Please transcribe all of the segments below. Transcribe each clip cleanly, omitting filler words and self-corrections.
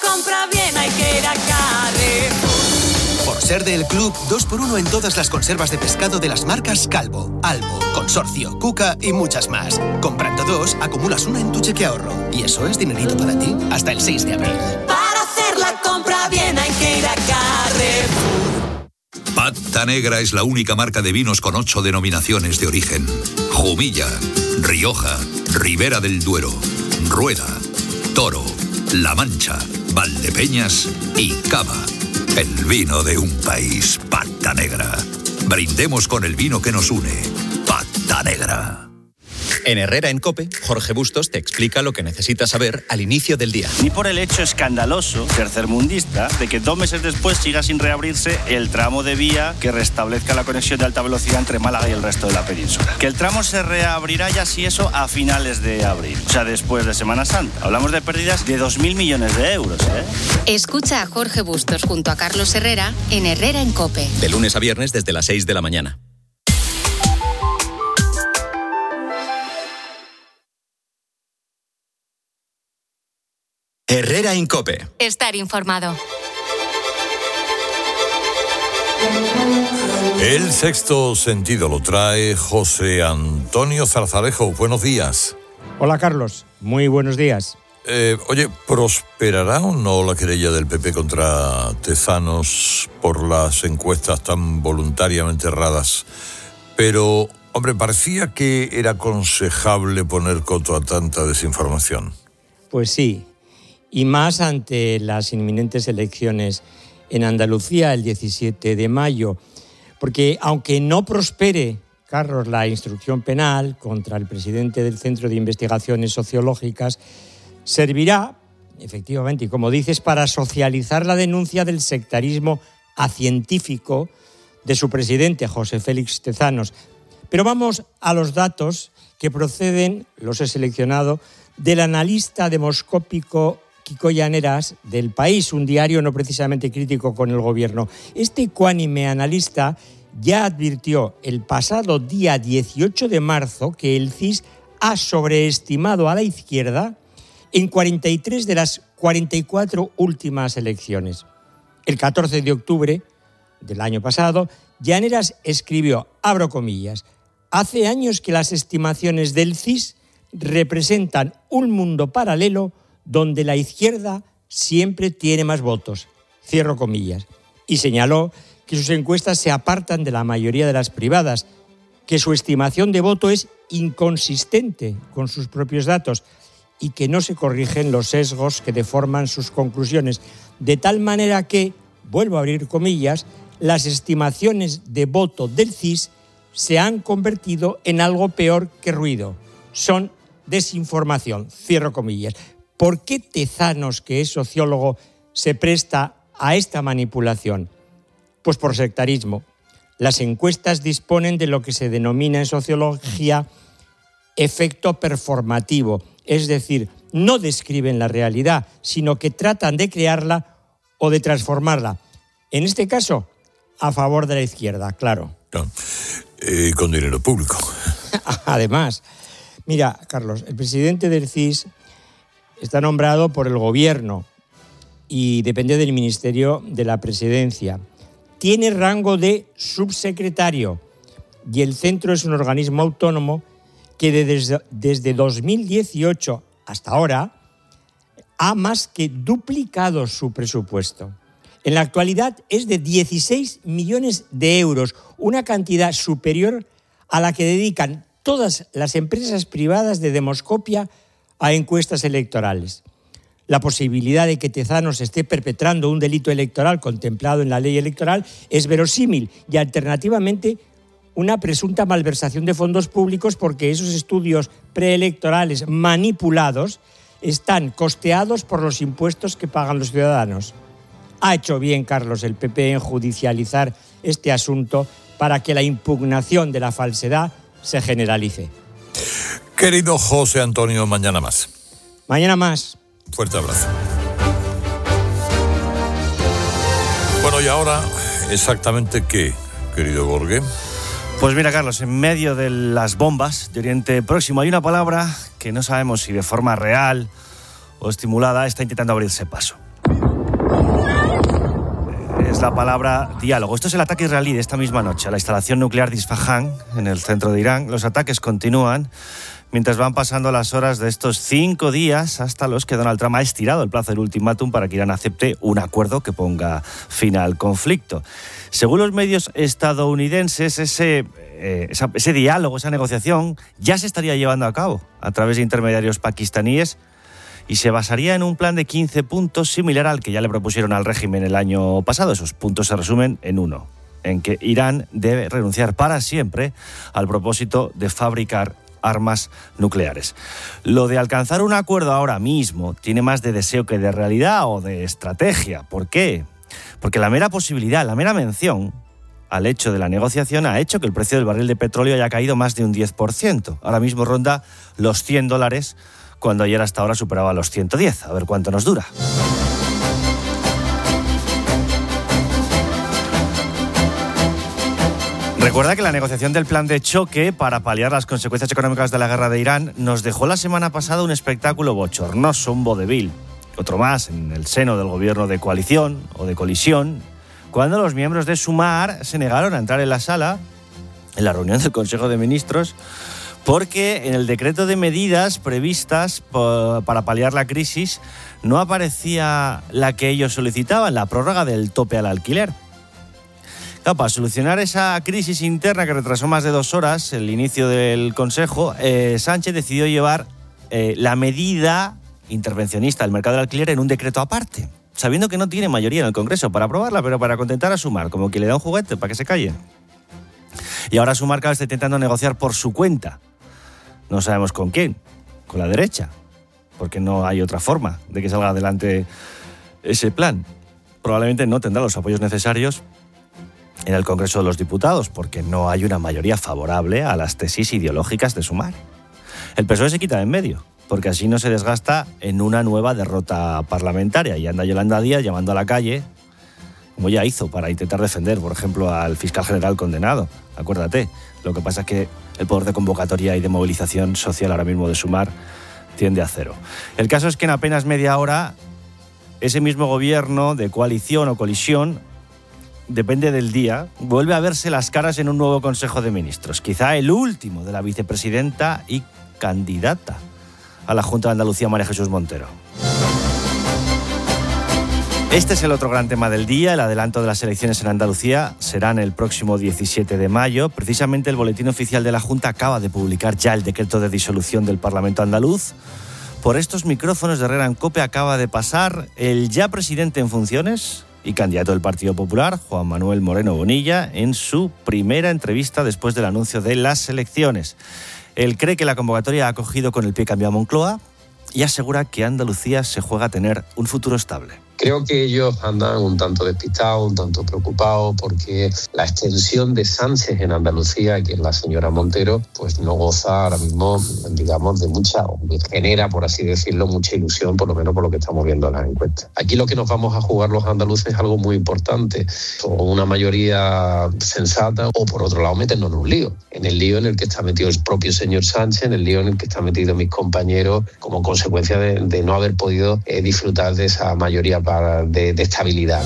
compra bien hay que ir a Carrefour. Por ser del club, 2x1 en todas las conservas de pescado de las marcas Calvo, Albo, Consorcio, Cuca y muchas más. Comprando 2, acumulas 1 en tu cheque ahorro. Y eso es dinerito para ti hasta el 6 de abril. Para hacer la compra bien hay que ir a Carrefour. Pata Negra es la única marca de vinos con 8 denominaciones de origen. Jumilla, Rioja, Ribera del Duero, Rueda, Toro, La Mancha, Valdepeñas y Cava. El vino de un país, Pata Negra. Brindemos con el vino que nos une. Pata Negra. En Herrera en COPE, Jorge Bustos te explica lo que necesitas saber al inicio del día. Ni por el hecho escandaloso, tercermundista, de que 2 meses después siga sin reabrirse el tramo de vía que restablezca la conexión de alta velocidad entre Málaga y el resto de la península. Que el tramo se reabrirá ya, si eso, a finales de abril, o sea, después de Semana Santa. Hablamos de pérdidas de 2.000 millones de euros, ¿eh? Escucha a Jorge Bustos junto a Carlos Herrera en Herrera en COPE. De lunes a viernes desde las 6 de la mañana. Herrera en COPE. Estar informado. El sexto sentido lo trae José Antonio Zarzalejo. Buenos días. Hola, Carlos. Muy buenos días. Oye, ¿prosperará o no la querella del PP contra Tezanos por las encuestas tan voluntariamente erradas? Pero, hombre, parecía que era aconsejable poner coto a tanta desinformación. Pues sí. Y más ante las inminentes elecciones en Andalucía el 17 de mayo. Porque aunque no prospere, Carlos, la instrucción penal contra el presidente del Centro de Investigaciones Sociológicas, servirá, efectivamente, y como dices, para socializar la denuncia del sectarismo acientífico de su presidente, José Félix Tezanos. Pero vamos a los datos que proceden, los he seleccionado, del analista demoscópico Kiko Llaneras del País, un diario no precisamente crítico con el gobierno. Este ecuánime analista ya advirtió el pasado día 18 de marzo que el CIS ha sobreestimado a la izquierda en 43 de las 44 últimas elecciones. El 14 de octubre del año pasado, Llaneras escribió, abro comillas, hace años que las estimaciones del CIS representan un mundo paralelo donde la izquierda siempre tiene más votos, cierro comillas, y señaló que sus encuestas se apartan de la mayoría de las privadas, que su estimación de voto es inconsistente con sus propios datos y que no se corrigen los sesgos que deforman sus conclusiones, de tal manera que, vuelvo a abrir comillas, las estimaciones de voto del CIS se han convertido en algo peor que ruido, son desinformación, cierro comillas. ¿Por qué Tezanos, que es sociólogo, se presta a esta manipulación? Pues por sectarismo. Las encuestas disponen de lo que se denomina en sociología efecto performativo, es decir, no describen la realidad, sino que tratan de crearla o de transformarla. En este caso, a favor de la izquierda, claro. Con dinero público. Además, mira, Carlos, el presidente del CIS está nombrado por el gobierno y depende del Ministerio de la Presidencia. Tiene rango de subsecretario y el centro es un organismo autónomo que desde 2018 hasta ahora ha más que duplicado su presupuesto. En la actualidad es de 16 millones de euros, una cantidad superior a la que dedican todas las empresas privadas de demoscopia a encuestas electorales. La posibilidad de que Tezanos esté perpetrando un delito electoral contemplado en la ley electoral es verosímil y alternativamente una presunta malversación de fondos públicos porque esos estudios preelectorales manipulados están costeados por los impuestos que pagan los ciudadanos. Ha hecho bien, Carlos, el PP en judicializar este asunto para que la impugnación de la falsedad se generalice. Querido José Antonio, mañana más. Mañana más. Fuerte abrazo. Bueno, y ahora, ¿exactamente qué, querido Borge? Pues mira, Carlos, en medio de las bombas de Oriente Próximo hay una palabra que no sabemos si de forma real o estimulada está intentando abrirse paso. Es la palabra diálogo. Esto es el ataque israelí de esta misma noche a la instalación nuclear de Isfahán, en el centro de Irán. Los ataques continúan mientras van pasando las horas de estos 5 días hasta los que Donald Trump ha estirado el plazo del ultimátum para que Irán acepte un acuerdo que ponga fin al conflicto. Según los medios estadounidenses, ese diálogo, esa negociación, ya se estaría llevando a cabo a través de intermediarios pakistaníes y se basaría en un plan de 15 puntos similar al que ya le propusieron al régimen el año pasado. Esos puntos se resumen en uno, en que Irán debe renunciar para siempre al propósito de fabricar armas nucleares. Lo de alcanzar un acuerdo ahora mismo tiene más de deseo que de realidad o de estrategia. ¿Por qué? Porque la mera posibilidad, la mera mención al hecho de la negociación ha hecho que el precio del barril de petróleo haya caído más de un 10%. Ahora mismo ronda los $100, cuando ayer hasta ahora superaba los 110. A ver cuánto nos dura. Recuerda que la negociación del plan de choque para paliar las consecuencias económicas de la guerra de Irán nos dejó la semana pasada un espectáculo bochornoso, un vodevil. Otro más en el seno del gobierno de coalición o de colisión, cuando los miembros de Sumar se negaron a entrar en la sala, en la reunión del Consejo de Ministros, porque en el decreto de medidas previstas para paliar la crisis no aparecía la que ellos solicitaban, la prórroga del tope al alquiler. Claro, para solucionar esa crisis interna que retrasó más de 2 horas el inicio del Consejo, Sánchez decidió llevar la medida intervencionista del mercado del alquiler en un decreto aparte, sabiendo que no tiene mayoría en el Congreso para aprobarla, pero para contentar a Sumar, como que le da un juguete para que se calle. Y ahora Sumar cada vez está intentando negociar por su cuenta. No sabemos con quién, con la derecha, porque no hay otra forma de que salga adelante ese plan. Probablemente no tendrá los apoyos necesarios en el Congreso de los Diputados, porque no hay una mayoría favorable a las tesis ideológicas de Sumar. El PSOE se quita de en medio, porque así no se desgasta en una nueva derrota parlamentaria, y anda Yolanda Díaz llamando a la calle, como ya hizo para intentar defender, por ejemplo, al fiscal general condenado. Acuérdate, lo que pasa es que el poder de convocatoria y de movilización social ahora mismo de Sumar tiende a cero. El caso es que en apenas media hora, ese mismo gobierno de coalición o colisión, depende del día, vuelve a verse las caras en un nuevo Consejo de Ministros, quizá el último de la vicepresidenta y candidata a la Junta de Andalucía, María Jesús Montero. Este es el otro gran tema del día. El adelanto de las elecciones en Andalucía serán el próximo 17 de mayo. Precisamente el Boletín Oficial de la Junta acaba de publicar ya el decreto de disolución del Parlamento andaluz. Por estos micrófonos de Herrera en COPE acaba de pasar el ya presidente en funciones y candidato del Partido Popular, Juan Manuel Moreno Bonilla, en su primera entrevista después del anuncio de las elecciones. Él cree que la convocatoria ha acogido con el pie cambiado a Moncloa y asegura que Andalucía se juega a tener un futuro estable. Creo que ellos andan un tanto despistados, un tanto preocupados, porque la extensión de Sánchez en Andalucía, que es la señora Montero, pues no goza ahora mismo, digamos, de mucha, genera, por así decirlo, mucha ilusión, por lo menos por lo que estamos viendo en las encuestas. Aquí lo que nos vamos a jugar los andaluces es algo muy importante, o una mayoría sensata, o por otro lado meternos en un lío, en el lío en el que está metido el propio señor Sánchez, en el lío en el que están metidos mis compañeros, como consecuencia de no haber podido disfrutar de esa mayoría de estabilidad.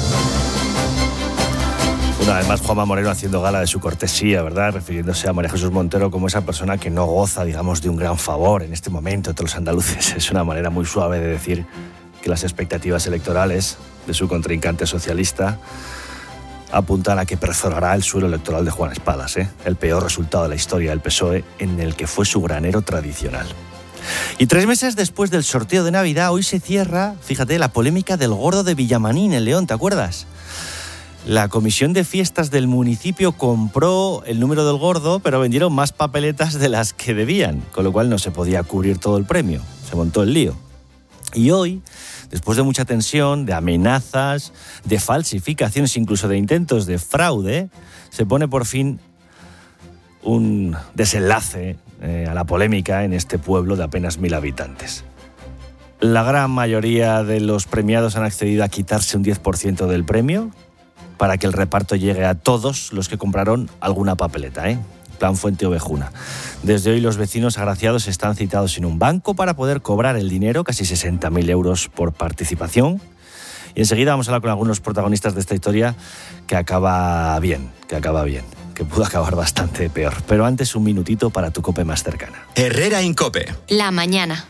Una vez más, Juanma Moreno haciendo gala de su cortesía, ¿verdad? Refiriéndose a María Jesús Montero como esa persona que no goza, digamos, de un gran favor en este momento entre los andaluces. Es una manera muy suave de decir que las expectativas electorales de su contrincante socialista apuntan a que perforará el suelo electoral de Juan Espadas, el peor resultado de la historia del PSOE, en el que fue su granero tradicional. Y 3 meses después del sorteo de Navidad, hoy se cierra, fíjate, la polémica del gordo de Villamanín, en León, ¿te acuerdas? La comisión de fiestas del municipio compró el número del gordo, pero vendieron más papeletas de las que debían, con lo cual no se podía cubrir todo el premio. Se montó el lío. Y hoy, después de mucha tensión, de amenazas, de falsificaciones, incluso de intentos de fraude, se pone por fin un desenlace a la polémica en este pueblo de apenas 1.000 habitantes. La gran mayoría de los premiados han accedido a quitarse un 10% del premio para que el reparto llegue a todos los que compraron alguna papeleta, Plan Fuente Ovejuna. Desde hoy los vecinos agraciados están citados en un banco para poder cobrar el dinero, casi 60.000 euros por participación, Y enseguida vamos a hablar con algunos protagonistas de esta historia que acaba bien, que pudo acabar bastante peor. Pero antes, un minutito para tu COPE más cercana. Herrera Incope. La mañana.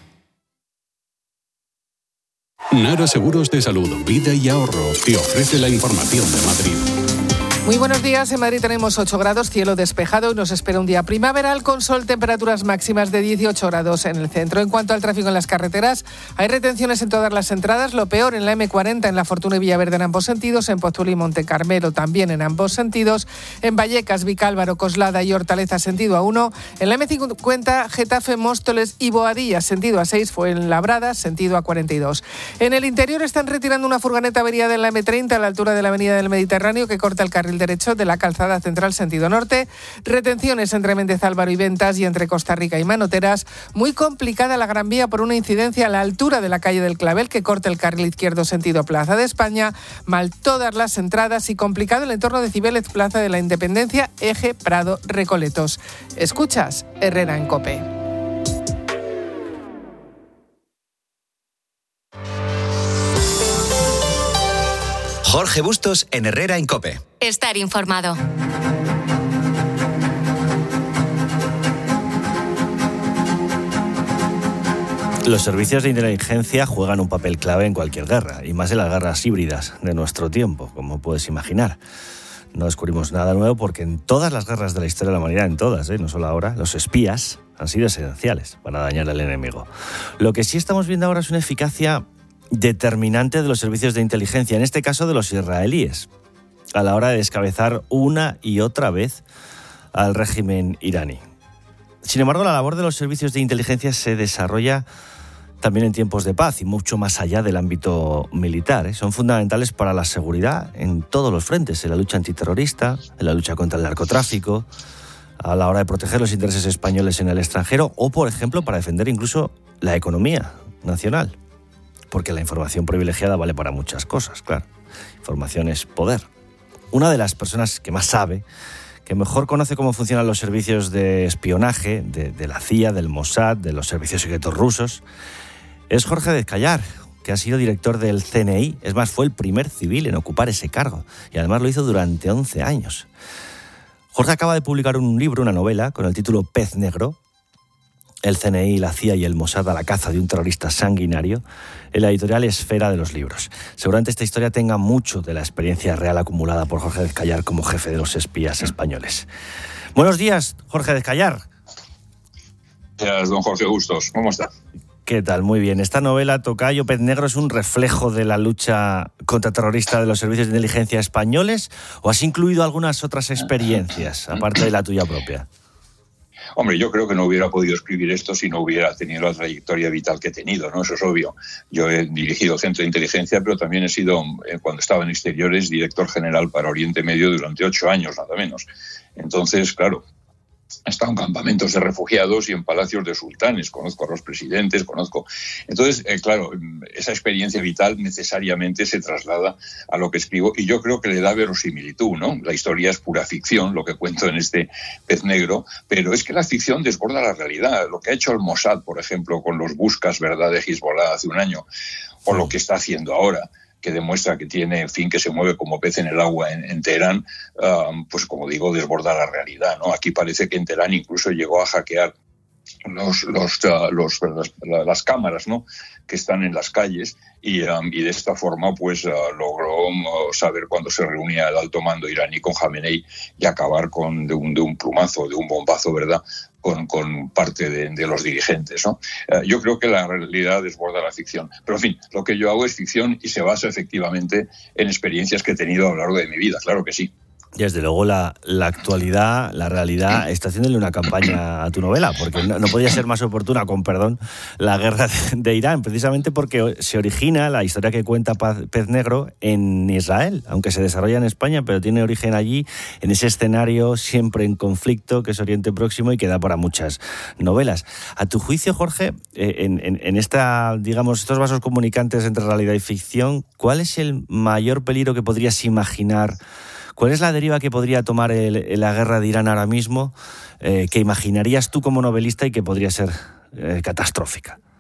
Nara Seguros de Salud, Vida y Ahorro te ofrece la información de Madrid. Muy buenos días. En Madrid tenemos 8 grados, cielo despejado y nos espera un día primaveral con sol, temperaturas máximas de 18 grados en el centro. En cuanto al tráfico en las carreteras, hay retenciones en todas las entradas. Lo peor en la M40, en La Fortuna y Villaverde en ambos sentidos, en Pozuelo y Monte Carmelo también en ambos sentidos, en Vallecas, Vicálvaro, Coslada y Hortaleza sentido A1, en la M50, Getafe, Móstoles y Boadilla sentido A6, Fuenlabrada sentido A42. En el interior están retirando una furgoneta averiada en la M30 a la altura de la Avenida del Mediterráneo que corta el carril derecho de la calzada central sentido norte. Retenciones entre Méndez Álvaro y Ventas y entre Costa Rica y Manoteras. Muy complicada la Gran Vía por una incidencia a la altura de la calle del Clavel que corta el carril izquierdo sentido Plaza de España. Mal todas las entradas y complicado el entorno de Cibeles, Plaza de la Independencia, Eje Prado Recoletos. Escuchas Herrera en COPE. Jorge Bustos en Herrera en COPE. Estar informado. Los servicios de inteligencia juegan un papel clave en cualquier guerra, y más en las guerras híbridas de nuestro tiempo, como puedes imaginar. No descubrimos nada nuevo porque en todas las guerras de la historia de la humanidad, en todas, no solo ahora, los espías han sido esenciales para dañar al enemigo. Lo que sí estamos viendo ahora es una eficacia determinante de los servicios de inteligencia, en este caso de los israelíes, a la hora de descabezar una y otra vez al régimen iraní. Sin embargo, la labor de los servicios de inteligencia se desarrolla también en tiempos de paz y mucho más allá del ámbito militar. Son fundamentales para la seguridad en todos los frentes, en la lucha antiterrorista, en la lucha contra el narcotráfico, a la hora de proteger los intereses españoles en el extranjero o, por ejemplo, para defender incluso la economía nacional. Porque la información privilegiada vale para muchas cosas, claro. Información es poder. Una de las personas que más sabe, que mejor conoce cómo funcionan los servicios de espionaje de la CIA, del Mossad, de los servicios secretos rusos, es Jorge Descallar, que ha sido director del CNI. Es más, fue el primer civil en ocupar ese cargo y además lo hizo durante 11 años. Jorge acaba de publicar un libro, una novela, con el título Pez Negro, el CNI, la CIA y el Mossad a la caza de un terrorista sanguinario, en la editorial Esfera de los Libros. Seguramente esta historia tenga mucho de la experiencia real acumulada por Jorge Descallar como jefe de los espías españoles. Buenos días, Jorge Descallar. Gracias, don Jorge Bustos. ¿Cómo está? ¿Qué tal? Muy bien. Esta novela, Tocayo, Pez Negro, ¿es un reflejo de la lucha contraterrorista de los servicios de inteligencia españoles o has incluido algunas otras experiencias, aparte de la tuya propia? Hombre, yo creo que no hubiera podido escribir esto si no hubiera tenido la trayectoria vital que he tenido, ¿no? Eso es obvio. Yo he dirigido centro de inteligencia, pero también he sido, cuando estaba en exteriores, director general para Oriente Medio durante 8 años, nada menos. Entonces, claro, he estado en campamentos de refugiados y en palacios de sultanes, conozco a los presidentes, Entonces, claro, esa experiencia vital necesariamente se traslada a lo que escribo y yo creo que le da verosimilitud, ¿no? La historia es pura ficción, lo que cuento en este Pez Negro, pero es que la ficción desborda la realidad. Lo que ha hecho el Mossad, por ejemplo, con los buscas, ¿verdad?, de Hezbollah hace un año, o lo que está haciendo ahora, que demuestra que tiene, en fin, que se mueve como pez en el agua en Teherán, pues como digo, desborda la realidad, ¿no? Aquí parece que en Teherán incluso llegó a hackear las cámaras, ¿no?, que están en las calles y de esta forma pues logró saber cuándo se reunía el alto mando iraní con Jamenei y acabar de un plumazo, de un bombazo, ¿verdad?, con parte de los dirigentes, ¿no? Yo creo que la realidad desborda la ficción. Pero, en fin, lo que yo hago es ficción y se basa efectivamente en experiencias que he tenido a lo largo de mi vida, claro que sí. Desde luego la actualidad, la realidad, está haciéndole una campaña a tu novela, porque no podía ser más oportuna, con perdón, la guerra de Irán, precisamente porque se origina la historia que cuenta Pez Negro en Israel, aunque se desarrolla en España, pero tiene origen allí, en ese escenario siempre en conflicto, que es Oriente Próximo y que da para muchas novelas. A tu juicio, Jorge, en estos vasos comunicantes entre realidad y ficción, ¿cuál es el mayor peligro que podrías imaginar? ¿Cuál es la deriva que podría tomar la guerra de Irán ahora mismo, que imaginarías tú como novelista y que podría ser catastrófica?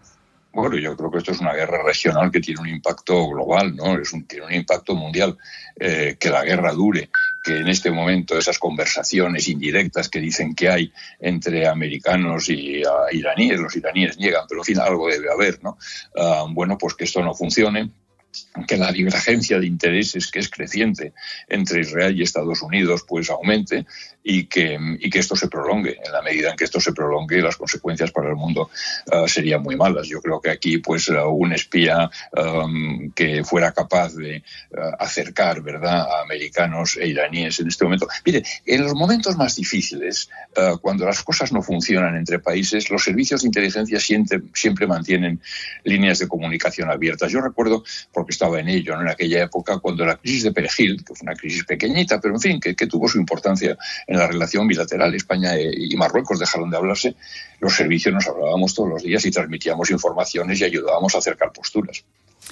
Bueno, yo creo que esto es una guerra regional que tiene un impacto global, ¿no? Tiene un impacto mundial. Que la guerra dure, que en este momento esas conversaciones indirectas que dicen que hay entre americanos y iraníes, los iraníes niegan, pero en fin algo debe haber, ¿no? Bueno, pues que esto no funcione, que la divergencia de intereses, que es creciente entre Israel y Estados Unidos, pues aumente y que esto se prolongue. En la medida en que esto se prolongue, las consecuencias para el mundo serían muy malas. Yo creo que aquí, pues, un espía que fuera capaz de acercar, ¿verdad?, a americanos e iraníes en este momento. Mire, en los momentos más difíciles, cuando las cosas no funcionan entre países, los servicios de inteligencia siempre mantienen líneas de comunicación abiertas. Yo recuerdo, porque estaba en ello, ¿no?, en aquella época, cuando la crisis de Perejil, que fue una crisis pequeñita, pero en fin, que tuvo su importancia en la relación bilateral, España y Marruecos dejaron de hablarse, los servicios nos hablábamos todos los días y transmitíamos informaciones y ayudábamos a acercar posturas.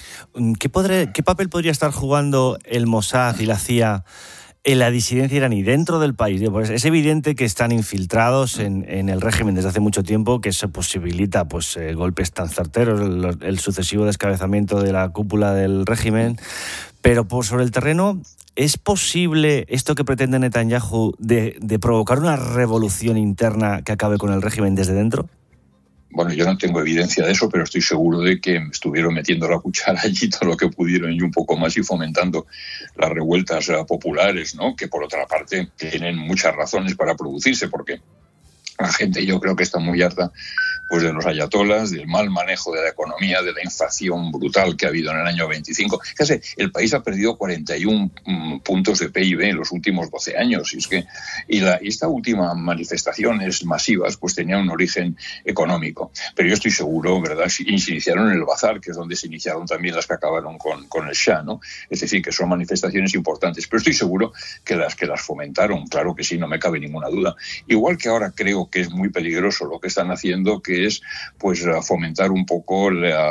¿Qué papel podría estar jugando el Mossad y la CIA en la disidencia iraní dentro del país? Pues es evidente que están infiltrados en el régimen desde hace mucho tiempo, que eso posibilita golpes tan certeros, el sucesivo descabezamiento de la cúpula del régimen. Pero sobre el terreno, ¿es posible esto que pretende Netanyahu de provocar una revolución interna que acabe con el régimen desde dentro? Bueno, yo no tengo evidencia de eso, pero estoy seguro de que estuvieron metiendo la cuchara allí todo lo que pudieron y un poco más, y fomentando las revueltas populares, ¿no?, que por otra parte tienen muchas razones para producirse, porque la gente, yo creo que está muy harta, pues, de los ayatolas, del mal manejo de la economía, de la inflación brutal que ha habido en el año 25. Fíjate, el país ha perdido 41 puntos de PIB en los últimos 12 años. Y esta última manifestaciones masivas, pues, tenían un origen económico. Pero yo estoy seguro, ¿verdad?, se iniciaron en el Bazar, que es donde se iniciaron también las que acabaron con el Shah, ¿no? Es decir, que son manifestaciones importantes. Pero estoy seguro que las fomentaron, claro que sí, no me cabe ninguna duda. Igual que ahora creo que es muy peligroso lo que están haciendo, que es, pues, fomentar un poco a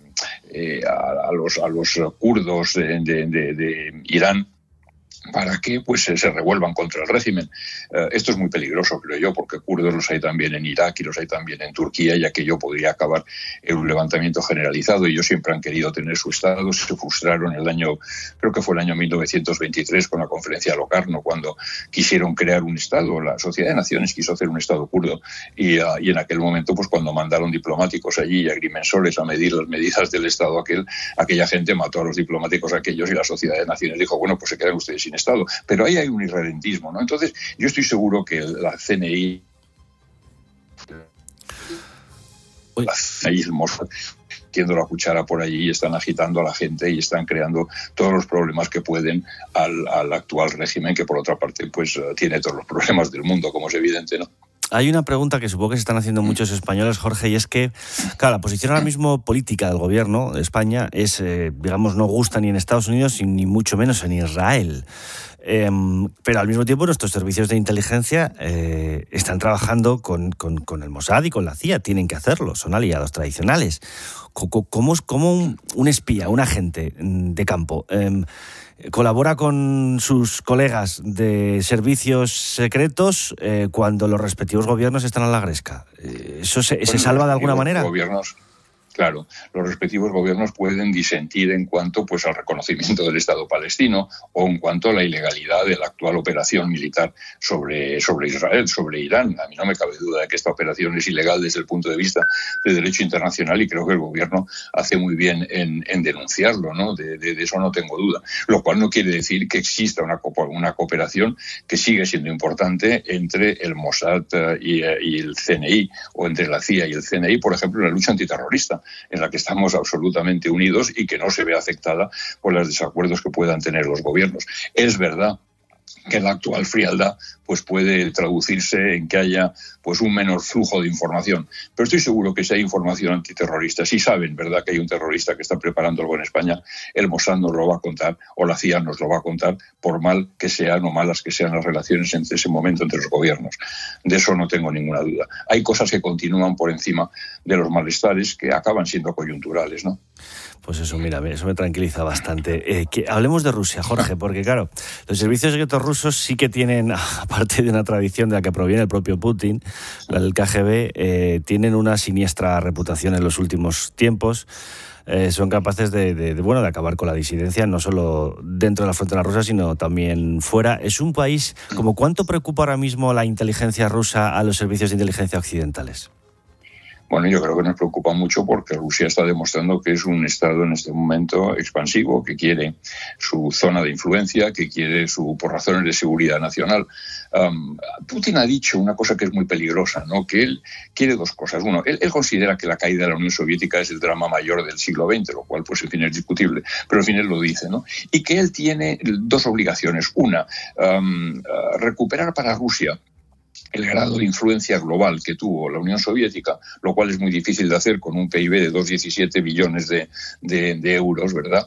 los kurdos de Irán, para que, pues, se revuelvan contra el régimen. Esto es muy peligroso, creo yo, porque kurdos los hay también en Irak y los hay también en Turquía, y aquello podría acabar en un levantamiento generalizado. Ellos siempre han querido tener su Estado, se frustraron creo que fue el año 1923 con la conferencia de Locarno, cuando quisieron crear un Estado. La Sociedad de Naciones quiso hacer un Estado kurdo, y en aquel momento, pues, cuando mandaron diplomáticos allí y agrimensores a medir las medidas del Estado aquella gente mató a los diplomáticos aquellos, y la Sociedad de Naciones dijo, bueno, pues se quedan ustedes sin Estado. Pero ahí hay un irredentismo, ¿no? Entonces, yo estoy seguro que la CNI, el Mossad, metiendo la cuchara por allí, y están agitando a la gente y están creando todos los problemas que pueden al actual régimen, que por otra parte, pues, tiene todos los problemas del mundo, como es evidente, ¿no? Hay una pregunta que supongo que se están haciendo muchos españoles, Jorge, y es que, claro, la posición ahora mismo política del gobierno de España es, digamos, no gusta ni en Estados Unidos ni mucho menos en Israel. Pero al mismo tiempo nuestros servicios de inteligencia están trabajando con el Mossad y con la CIA, tienen que hacerlo, son aliados tradicionales. ¿Cómo un espía, un agente de campo, colabora con sus colegas de servicios secretos cuando los respectivos gobiernos están a la gresca? ¿Eso se salva de alguna manera? Claro, los respectivos gobiernos pueden disentir en cuanto, pues, al reconocimiento del Estado palestino, o en cuanto a la ilegalidad de la actual operación militar sobre Israel, sobre Irán. A mí no me cabe duda de que esta operación es ilegal desde el punto de vista del derecho internacional, y creo que el gobierno hace muy bien en denunciarlo, ¿no? De eso no tengo duda. Lo cual no quiere decir que exista una cooperación que sigue siendo importante entre el Mossad y el CNI, o entre la CIA y el CNI, por ejemplo, en la lucha antiterrorista, en la que estamos absolutamente unidos y que no se ve afectada por los desacuerdos que puedan tener los gobiernos. Es verdad que la actual frialdad, pues, puede traducirse en que haya, pues, un menor flujo de información. Pero estoy seguro que si hay información antiterrorista, si saben, ¿verdad?, que hay un terrorista que está preparando algo en España, el Mossad nos lo va a contar, o la CIA nos lo va a contar, por mal que sean o malas que sean las relaciones entre ese momento entre los gobiernos. De eso no tengo ninguna duda. Hay cosas que continúan por encima de los malestares, que acaban siendo coyunturales, ¿no? Pues eso, mira, eso me tranquiliza bastante. Que hablemos de Rusia, Jorge, porque claro, los servicios secretos rusos sí que tienen, aparte de una tradición de la que proviene el propio Putin, la del KGB, tienen una siniestra reputación en los últimos tiempos. Son capaces de acabar con la disidencia, no solo dentro de la frontera rusa, sino también fuera. Es un país, como ¿cuánto preocupa ahora mismo la inteligencia rusa a los servicios de inteligencia occidentales? Bueno, yo creo que nos preocupa mucho porque Rusia está demostrando que es un Estado en este momento expansivo, que quiere su zona de influencia, que quiere por razones de seguridad nacional. Putin ha dicho una cosa que es muy peligrosa, ¿no? Que él quiere dos cosas. Uno, él considera que la caída de la Unión Soviética es el drama mayor del siglo XX, lo cual, pues, en fin, es discutible, pero en fin, él lo dice, ¿no? Y que él tiene dos obligaciones. Una, recuperar para Rusia el grado de influencia global que tuvo la Unión Soviética, lo cual es muy difícil de hacer con un PIB de 2,17 billones de euros, ¿verdad?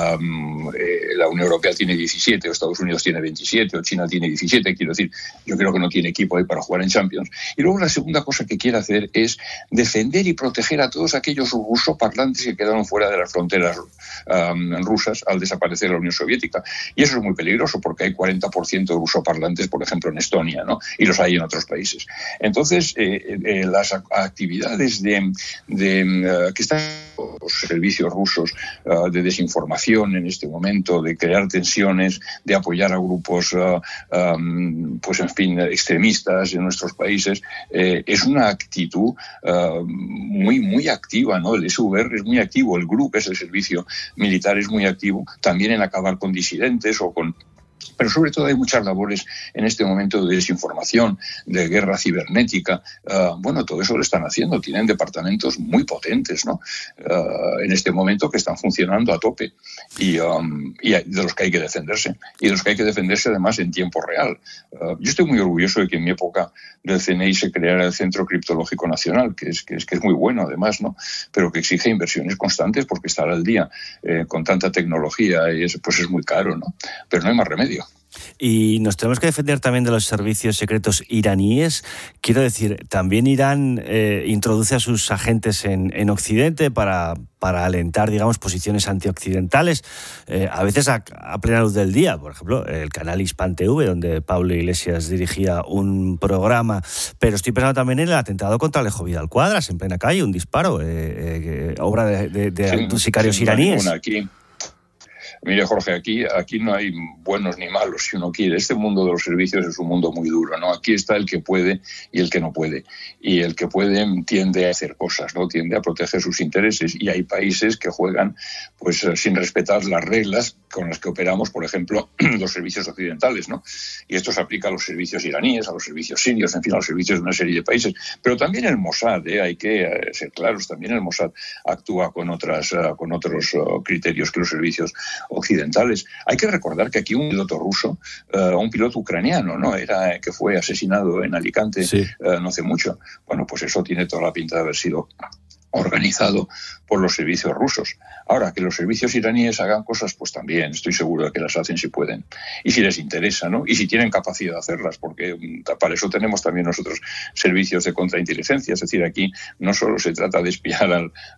La Unión Europea tiene 17, o Estados Unidos tiene 27, o China tiene 17, quiero decir, yo creo que no tiene equipo ahí para jugar en Champions. Y luego la segunda cosa que quiere hacer es defender y proteger a todos aquellos rusoparlantes que quedaron fuera de las fronteras rusas al desaparecer la Unión Soviética. Y eso es muy peligroso porque hay 40% de rusoparlantes, por ejemplo, en Estonia, ¿no? Y los hay en otros países. Entonces, las actividades que están los servicios rusos de desinformación en este momento, de crear tensiones, de apoyar a grupos, pues en fin, extremistas en nuestros países, es una actitud muy, muy activa, ¿no? El SVR es muy activo, el GRU, que es el servicio militar, es muy activo también en acabar con disidentes o con... Pero sobre todo hay muchas labores en este momento de desinformación, de guerra cibernética. Todo eso lo están haciendo. Tienen departamentos muy potentes, ¿no? En este momento que están funcionando a tope y de los que hay que defenderse. Y de los que hay que defenderse además en tiempo real. Yo estoy muy orgulloso de que en mi época del CNI se creara el Centro Criptológico Nacional, que es muy bueno además, ¿no? Pero que exige inversiones constantes porque estar al día con tanta tecnología es muy caro, ¿no? Pero no hay más remedio. Y nos tenemos que defender también de los servicios secretos iraníes. Quiero decir, también Irán introduce a sus agentes en Occidente para alentar, digamos, posiciones antioccidentales, a veces a plena luz del día. Por ejemplo, el canal Hispan TV, donde Pablo Iglesias dirigía un programa. Pero estoy pensando también en el atentado contra Alejo Vidal Cuadras, en plena calle, un disparo, obra de sicarios iraníes. Mire, Jorge, aquí no hay buenos ni malos, si uno quiere. Este mundo de los servicios es un mundo muy duro, ¿no? Aquí está el que puede y el que no puede. Y el que puede tiende a hacer cosas, ¿no? Tiende a proteger sus intereses. Y hay países que juegan pues sin respetar las reglas con las que operamos, por ejemplo, los servicios occidentales, ¿no? Y esto se aplica a los servicios iraníes, a los servicios sirios, en fin, a los servicios de una serie de países. Pero también el Mossad, hay que ser claros, también el Mossad actúa con otros criterios que los servicios occidentales. Hay que recordar que aquí un piloto ruso, un piloto ucraniano, ¿no? Que fue asesinado en Alicante no hace mucho. Bueno, pues eso tiene toda la pinta de haber sido organizado por los servicios rusos. Ahora, que los servicios iraníes hagan cosas, pues también estoy seguro de que las hacen si pueden. Y si les interesa, ¿no? Y si tienen capacidad de hacerlas, porque para eso tenemos también nosotros servicios de contrainteligencia. Es decir, aquí no solo se trata de espiar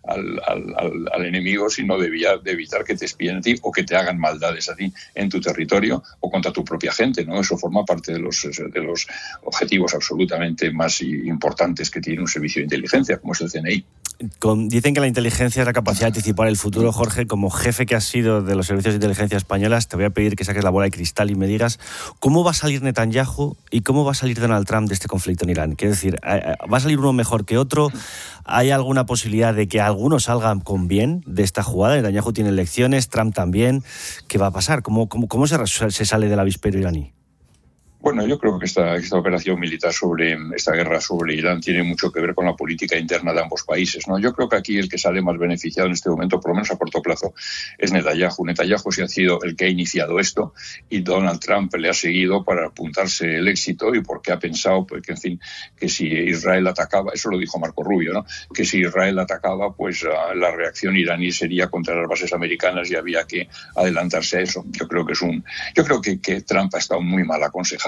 al enemigo, sino de evitar que te espíen a ti o que te hagan maldades a ti en tu territorio o contra tu propia gente, ¿no? Eso forma parte de los objetivos absolutamente más importantes que tiene un servicio de inteligencia, como es el CNI. Dicen que la inteligencia es la capacidad de anticipar el futuro. Jorge, como jefe que has sido de los servicios de inteligencia españolas, te voy a pedir que saques la bola de cristal y me digas cómo va a salir Netanyahu y cómo va a salir Donald Trump de este conflicto en Irán. Quiero decir, ¿va a salir uno mejor que otro? ¿Hay alguna posibilidad de que algunos salgan con bien de esta jugada? Netanyahu tiene elecciones, Trump también. ¿Qué va a pasar? ¿Cómo se sale del avispero iraní? Bueno, yo creo que esta operación militar esta guerra sobre Irán tiene mucho que ver con la política interna de ambos países, ¿no? Yo creo que aquí el que sale más beneficiado en este momento, por lo menos a corto plazo, es Netanyahu. Netanyahu sí ha sido el que ha iniciado esto y Donald Trump le ha seguido para apuntarse el éxito y porque ha pensado, pues, que, en fin, que si Israel atacaba, eso lo dijo Marco Rubio, ¿no? Que si Israel atacaba, pues la reacción iraní sería contra las bases americanas y había que adelantarse a eso. Yo creo que Trump ha estado muy mal aconsejado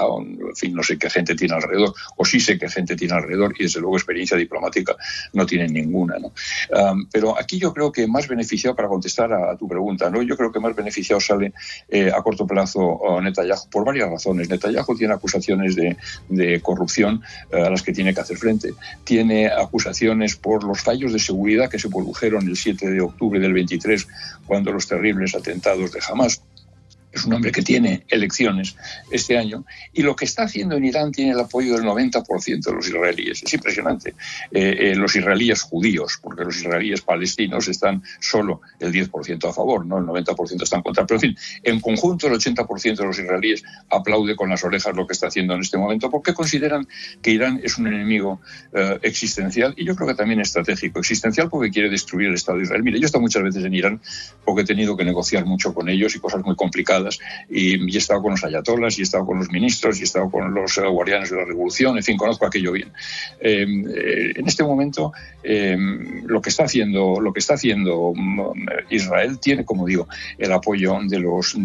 pareja, o en fin, no sé qué gente tiene alrededor, o sí sé qué gente tiene alrededor, y desde luego experiencia diplomática no tienen ninguna, ¿no? Pero aquí yo creo que más beneficiado, para contestar a tu pregunta, ¿no? Yo creo que más beneficiado sale a corto plazo Netanyahu por varias razones. Netanyahu tiene acusaciones de corrupción a las que tiene que hacer frente. Tiene acusaciones por los fallos de seguridad que se produjeron el 7 de octubre del 23, cuando los terribles atentados de Hamás. Es un hombre que tiene elecciones este año, y lo que está haciendo en Irán tiene el apoyo del 90% de los israelíes. Es impresionante. Los israelíes judíos, porque los israelíes palestinos están solo el 10% a favor, ¿no? El 90% están contra. Pero, en fin, en conjunto el 80% de los israelíes aplaude con las orejas lo que está haciendo en este momento, porque consideran que Irán es un enemigo existencial, y yo creo que también estratégico. Existencial porque quiere destruir el Estado de Israel. Mire, yo he estado muchas veces en Irán porque he tenido que negociar mucho con ellos y cosas muy complicadas. Y he estado con los ayatolas, y he estado con los ministros, y he estado con los guardianes de la revolución, en fin, conozco aquello bien. En este momento, lo que está haciendo Israel tiene, como digo, el apoyo de los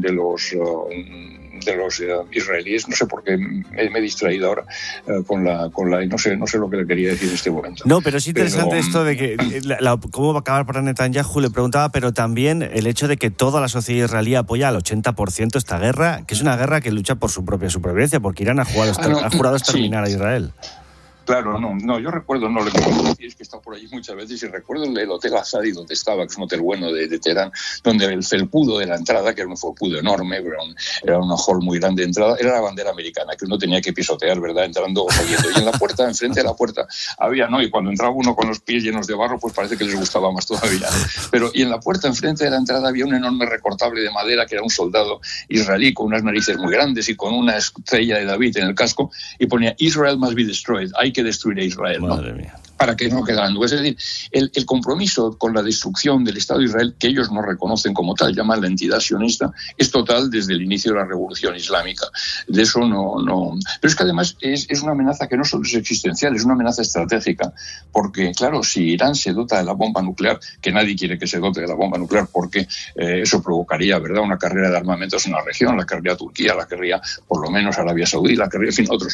israelíes. No sé por qué me he distraído ahora con la no sé lo que le quería decir en este momento. No, pero es interesante esto de que cómo va a acabar para Netanyahu, le preguntaba, pero también el hecho de que toda la sociedad israelí apoya al 80% esta guerra, que es una guerra que lucha por su propia supervivencia, porque Irán ha jurado exterminar a Israel. Claro, no, yo recuerdo, no le puedo decir, es que he estado por allí muchas veces, y recuerdo el Hotel Azadi donde estaba, que es un hotel bueno de Teherán, donde el felpudo de la entrada, que era un felpudo enorme, era una hall muy grande de entrada, era la bandera americana, que uno tenía que pisotear, ¿verdad?, entrando o saliendo. Y en la puerta, enfrente de la puerta, había, ¿no? Y cuando entraba uno con los pies llenos de barro, pues parece que les gustaba más todavía, ¿no? Pero, y en la puerta, enfrente de la entrada, había un enorme recortable de madera, que era un soldado israelí con unas narices muy grandes y con una estrella de David en el casco, y ponía "Israel must be destroyed", hay que destruir a Israel, ¿no? Madre mía. Para que no quedaran dudas. Es decir, el compromiso con la destrucción del Estado de Israel, que ellos no reconocen como tal, llaman la entidad sionista, es total desde el inicio de la Revolución Islámica. De eso no. Pero es que además es una amenaza que no solo es existencial, es una amenaza estratégica, porque, claro, si Irán se dota de la bomba nuclear, que nadie quiere que se dote de la bomba nuclear, porque eso provocaría, ¿verdad?, una carrera de armamentos en la región, la querría Turquía, la querría por lo menos Arabia Saudí, la querría, en fin, otros.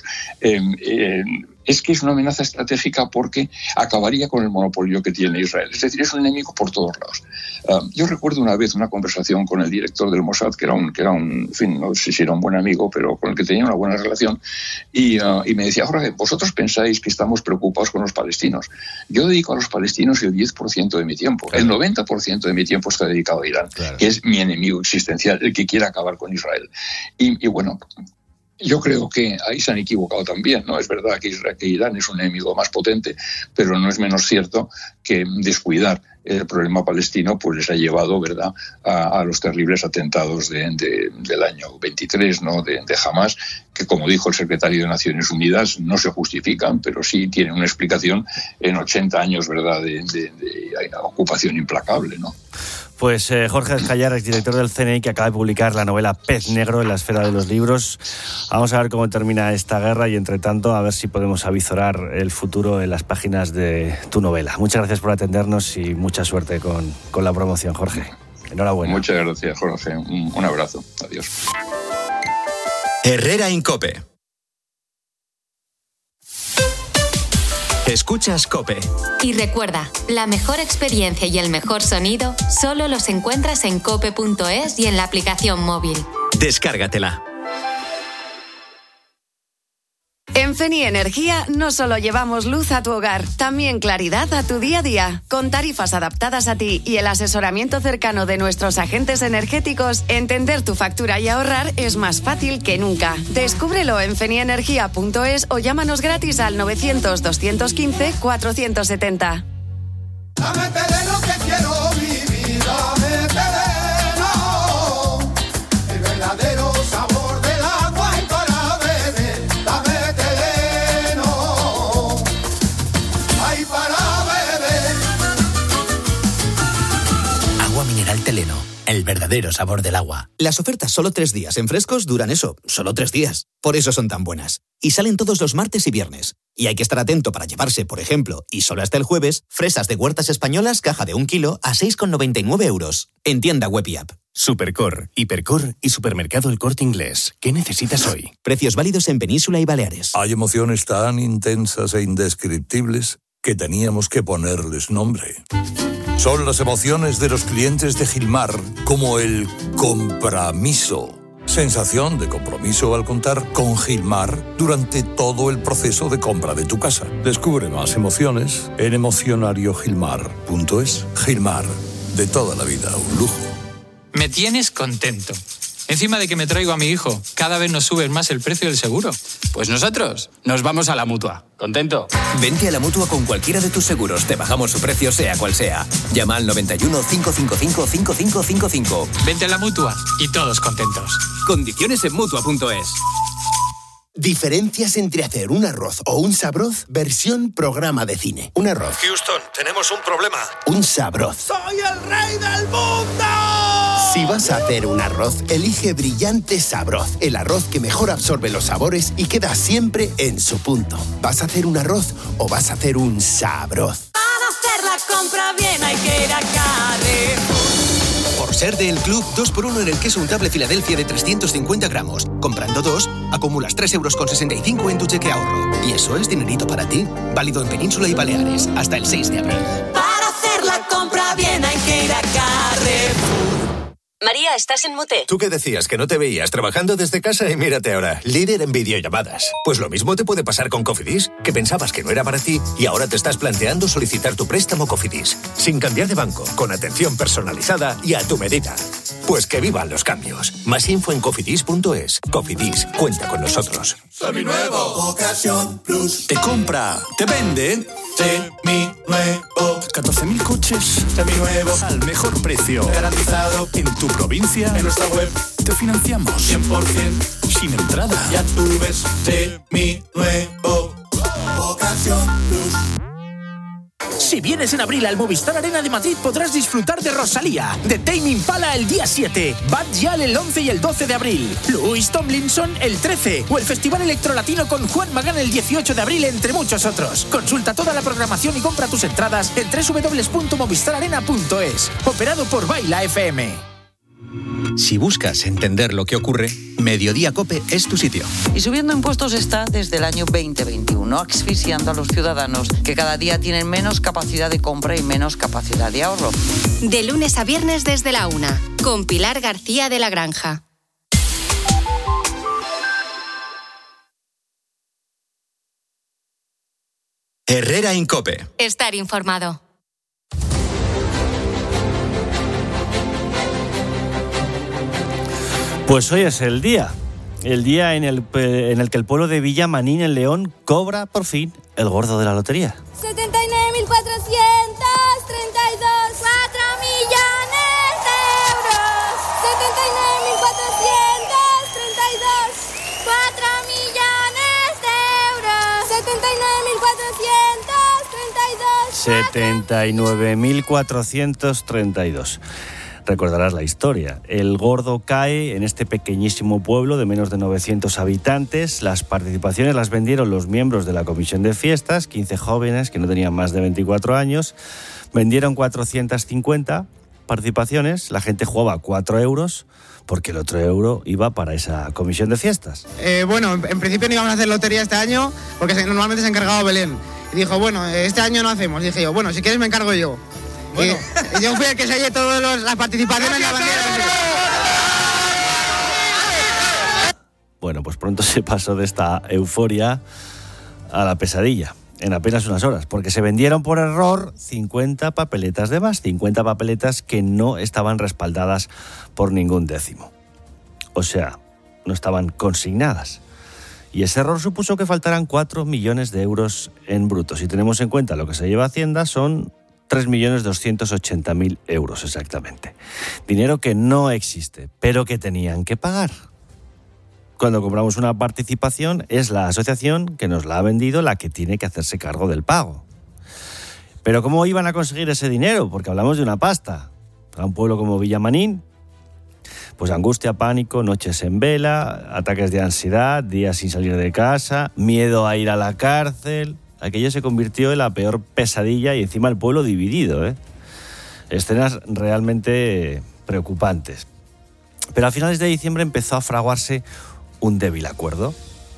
Es que es una amenaza estratégica porque acabaría con el monopolio que tiene Israel. Es decir, es un enemigo por todos lados. Yo recuerdo una vez una conversación con el director del Mossad, que era un en fin, no sé si era un buen amigo, pero con el que tenía una buena relación, y me decía: Jorge, vosotros pensáis que estamos preocupados con los palestinos. Yo dedico a los palestinos el 10% de mi tiempo. Claro. El 90% de mi tiempo está dedicado a Irán, claro, que es mi enemigo existencial, el que quiere acabar con Israel. Y bueno, yo creo que ahí se han equivocado también, ¿no? Es verdad que Irán es un enemigo más potente, pero no es menos cierto que descuidar el problema palestino pues les ha llevado, ¿verdad?, a los terribles atentados del año 23, ¿no?, de Hamás, que, como dijo el secretario de Naciones Unidas, no se justifican, pero sí tienen una explicación en 80 años, ¿verdad?, de ocupación implacable, ¿no? Pues Jorge Escallar, exdirector del CNI, que acaba de publicar la novela Pez Negro en la esfera de los libros. Vamos a ver cómo termina esta guerra y, entre tanto, a ver si podemos avisorar el futuro en las páginas de tu novela. Muchas gracias por atendernos y mucha suerte con la promoción, Jorge. Enhorabuena. Muchas gracias, Jorge. Un abrazo. Adiós. Herrera en COPE. Escuchas COPE. Y recuerda, la mejor experiencia y el mejor sonido solo los encuentras en cope.es y en la aplicación móvil. Descárgatela. En Feni Energía no solo llevamos luz a tu hogar, también claridad a tu día a día. Con tarifas adaptadas a ti y el asesoramiento cercano de nuestros agentes energéticos, entender tu factura y ahorrar es más fácil que nunca. Descúbrelo en fenienergia.es o llámanos gratis al 900-215-470. Dame terreno que quiero vivir, dame terreno, el verdadero sabor del agua y para beber, dame terreno, ay, para beber. Agua mineral Teleno, el verdadero verdadero sabor del agua. Las ofertas solo 3 días en frescos duran eso, solo 3 días. Por eso son tan buenas. Y salen todos los martes y viernes. Y hay que estar atento para llevarse, por ejemplo, y solo hasta el jueves, fresas de Huertas Españolas, caja de 1 kilo a 6,99 euros. En tienda web y app. Supercor, Hipercor y Supermercado El Corte Inglés. ¿Qué necesitas hoy? Precios válidos en Península y Baleares. Hay emociones tan intensas e indescriptibles que teníamos que ponerles nombre. Son las emociones de los clientes de Gilmar, como el compromiso. Sensación de compromiso al contar con Gilmar durante todo el proceso de compra de tu casa. Descubre más emociones en emocionariogilmar.es. Gilmar, de toda la vida, un lujo. Me tienes contento. Encima de que me traigo a mi hijo, cada vez nos suben más el precio del seguro. Pues nosotros nos vamos a la Mutua. ¿Contento? Vente a la Mutua con cualquiera de tus seguros. Te bajamos su precio sea cual sea. Llama al 91 555 5555. Vente a la Mutua y todos contentos. Condiciones en Mutua.es. Diferencias entre hacer un arroz o un sabroz versión programa de cine. Un arroz. Houston, tenemos un problema. Un sabroz. ¡Soy el rey del mundo! Si vas a hacer un arroz, elige Brillante Sabroz, el arroz que mejor absorbe los sabores y queda siempre en su punto. ¿Vas a hacer un arroz o vas a hacer un sabroz? Para hacer la compra bien hay que ir a Carrefour. Por ser del club, 2x1 en el queso untable Filadelfia de 350 gramos. Comprando 2, acumulas 3,65 € en tu cheque ahorro. Y eso es dinerito para ti. Válido en Península y Baleares hasta el 6 de abril. Para hacer la compra bien hay que ir a Carrefour. María, estás en mute. ¿Tú qué decías? Que no te veías trabajando desde casa y mírate ahora, líder en videollamadas. Pues lo mismo te puede pasar con Cofidis, que pensabas que no era para ti y ahora te estás planteando solicitar tu préstamo Cofidis, sin cambiar de banco, con atención personalizada y a tu medida. Pues que vivan los cambios. Más info en cofidis.es. Cofidis, cuenta con nosotros. Seminuevo, Ocasión Plus. Te compra, te vende. Seminuevo. 14.000 coches. Seminuevo. Al mejor precio. Garantizado. En tu provincia. En nuestra web. Te financiamos. 100%. Sin entrada. Ya tú ves. Seminuevo. Ocasión Plus. Si vienes en abril al Movistar Arena de Madrid podrás disfrutar de Rosalía, de Tame Impala el día 7, Bad Gyal el 11 y el 12 de abril, Louis Tomlinson el 13 o el Festival Electrolatino con Juan Magán el 18 de abril, entre muchos otros. Consulta toda la programación y compra tus entradas en www.movistararena.es. Operado por Baila FM. Si buscas entender lo que ocurre, Mediodía COPE es tu sitio. Y subiendo impuestos está desde el año 2021, asfixiando a los ciudadanos que cada día tienen menos capacidad de compra y menos capacidad de ahorro. De lunes a viernes desde la 1, con Pilar García de la Granja. Herrera en COPE. Estar informado. Pues hoy es el día en el que el pueblo de Villamanín, en León, cobra por fin el gordo de la lotería. 79.432, 4 millones de euros. 79.432, 4 millones de euros. 79.432. Recordarás la historia. El gordo cae en este pequeñísimo pueblo de menos de 900 habitantes. Las participaciones las vendieron los miembros de la comisión de fiestas, 15 jóvenes que no tenían más de 24 años. Vendieron 450 participaciones. La gente jugaba 4 euros porque el otro euro iba para esa comisión de fiestas. Bueno, en principio no íbamos a hacer lotería este año porque normalmente se ha encargado Belén. Y dijo, bueno, este año no hacemos. Dije yo, bueno, si quieres me encargo yo. Bueno. Y yo fui el que sellé todas las participaciones en la bandera. Bueno, pues pronto se pasó de esta euforia a la pesadilla, en apenas unas horas, porque se vendieron por error 50 papeletas de más, 50 papeletas que no estaban respaldadas por ningún décimo. O sea, no estaban consignadas. Y ese error supuso que faltaran 4 millones de euros en bruto. Si tenemos en cuenta lo que se lleva Hacienda, son 3.280.000 euros exactamente. Dinero que no existe, pero que tenían que pagar. Cuando compramos una participación, es la asociación que nos la ha vendido la que tiene que hacerse cargo del pago. Pero ¿cómo iban a conseguir ese dinero? Porque hablamos de una pasta. Para un pueblo como Villamanín, Pues angustia, pánico, noches en vela, ataques de ansiedad, días sin salir de casa, miedo a ir a la cárcel. Aquello se convirtió en la peor pesadilla y encima el pueblo dividido, ¿eh? Escenas realmente preocupantes. Pero a finales de diciembre empezó a fraguarse un débil acuerdo.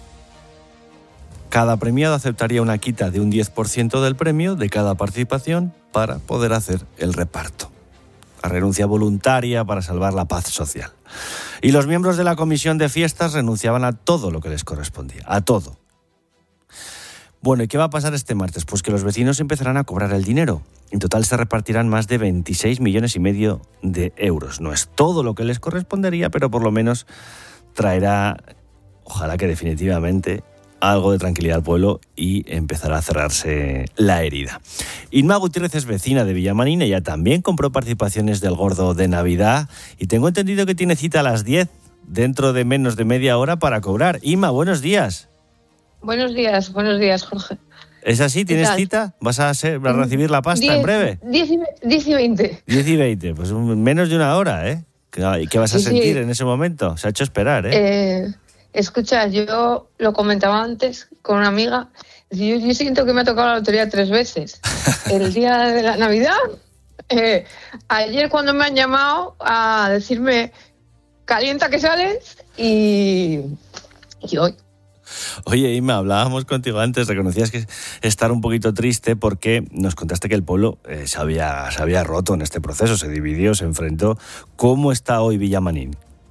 Cada premiado aceptaría una quita de un 10% del premio de cada participación para poder hacer el reparto. La renuncia voluntaria para salvar la paz social. Y los miembros de la comisión de fiestas renunciaban a todo lo que les correspondía, a todo. Bueno, ¿y qué va a pasar este martes? Pues que los vecinos empezarán a cobrar el dinero. En total se repartirán más de 26,5 millones de euros. No es todo lo que les correspondería, pero por lo menos traerá, ojalá que definitivamente, algo de tranquilidad al pueblo y empezará a cerrarse la herida. Inma Gutiérrez es vecina de Villamarín, ella también compró participaciones del Gordo de Navidad y tengo entendido que tiene cita a las 10, dentro de menos de media hora para cobrar. Inma, buenos días. Buenos días, Jorge. ¿Es así? ¿Tienes cita? ¿Vas a recibir la pasta en breve? 10 y 20. 10 y 20, pues menos de una hora, ¿eh? ¿Y qué vas a sentir en ese momento? Se ha hecho esperar, ¿eh? Escucha, yo lo comentaba antes con una amiga. Yo siento que me ha tocado la lotería 3 veces. El día de la Navidad, ayer cuando me han llamado a decirme calienta que sales y hoy. Oye, Inma, hablábamos contigo antes, reconocías que estar un poquito triste porque nos contaste que el pueblo se había roto en este proceso, se dividió, se enfrentó. ¿Cómo está hoy Villamarín?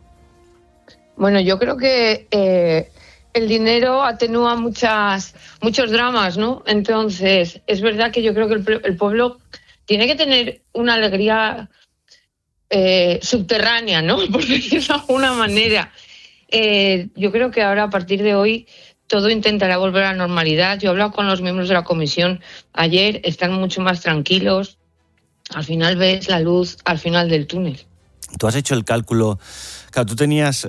Bueno, yo creo que el dinero atenúa muchos dramas, ¿no? Entonces, es verdad que yo creo que el pueblo tiene que tener una alegría subterránea, ¿no? Por decirlo de alguna manera. Yo creo que ahora, a partir de hoy, todo intentará volver a la normalidad. Yo he hablado con los miembros de la comisión ayer, están mucho más tranquilos. Al final ves la luz al final del túnel. Tú has hecho el cálculo. Claro, tú tenías.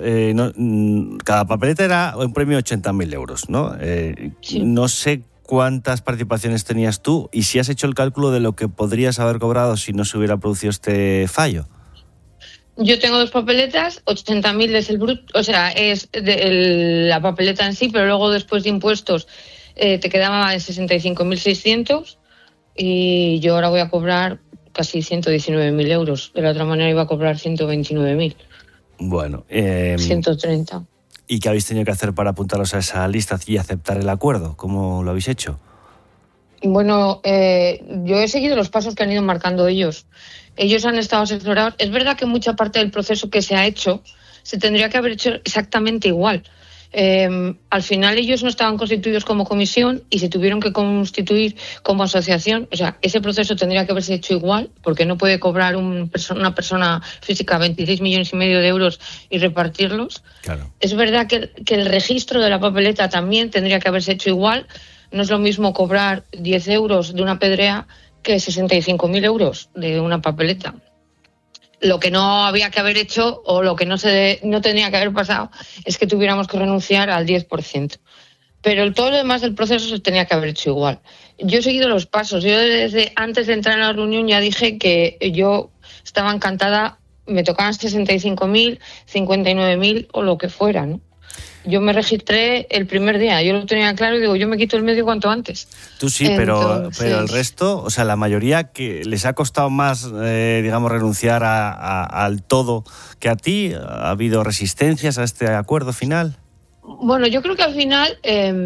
Cada papeleta era un premio de 80.000 euros, ¿no? Sí. No sé cuántas participaciones tenías tú y si has hecho el cálculo de lo que podrías haber cobrado si no se hubiera producido este fallo. Yo tengo 2 papeletas, 80.000 es el bruto, o sea, es la papeleta en sí, pero luego después de impuestos te quedaba en 65.600 y yo ahora voy a cobrar casi 119.000 euros. De la otra manera iba a cobrar 129.000. Bueno. 130. ¿Y qué habéis tenido que hacer para apuntaros a esa lista y aceptar el acuerdo? ¿Cómo lo habéis hecho? Bueno, yo he seguido los pasos que han ido marcando ellos. Ellos han estado asesorados. Es verdad que mucha parte del proceso que se ha hecho se tendría que haber hecho exactamente igual. Al final ellos no estaban constituidos como comisión y se tuvieron que constituir como asociación. O sea, ese proceso tendría que haberse hecho igual, porque no puede cobrar una persona física 26,5 millones de euros y repartirlos. Claro. Es verdad que el registro de la papeleta también tendría que haberse hecho igual. No es lo mismo cobrar 10 euros de una pedrea que 65.000 euros de una papeleta. Lo que no había que haber hecho o lo que no tenía que haber pasado es que tuviéramos que renunciar al 10%. Pero todo lo demás del proceso se tenía que haber hecho igual. Yo he seguido los pasos. Yo desde antes de entrar en la reunión ya dije que yo estaba encantada, me tocaban 65.000, 59.000 o lo que fuera, ¿no? Yo me registré el primer día, yo lo tenía claro y digo, yo me quito el medio cuanto antes. Tú sí, pero el resto, o sea, la mayoría que les ha costado más, digamos, renunciar al todo que a ti, ¿ha habido resistencias a este acuerdo final? Bueno, yo creo que al final,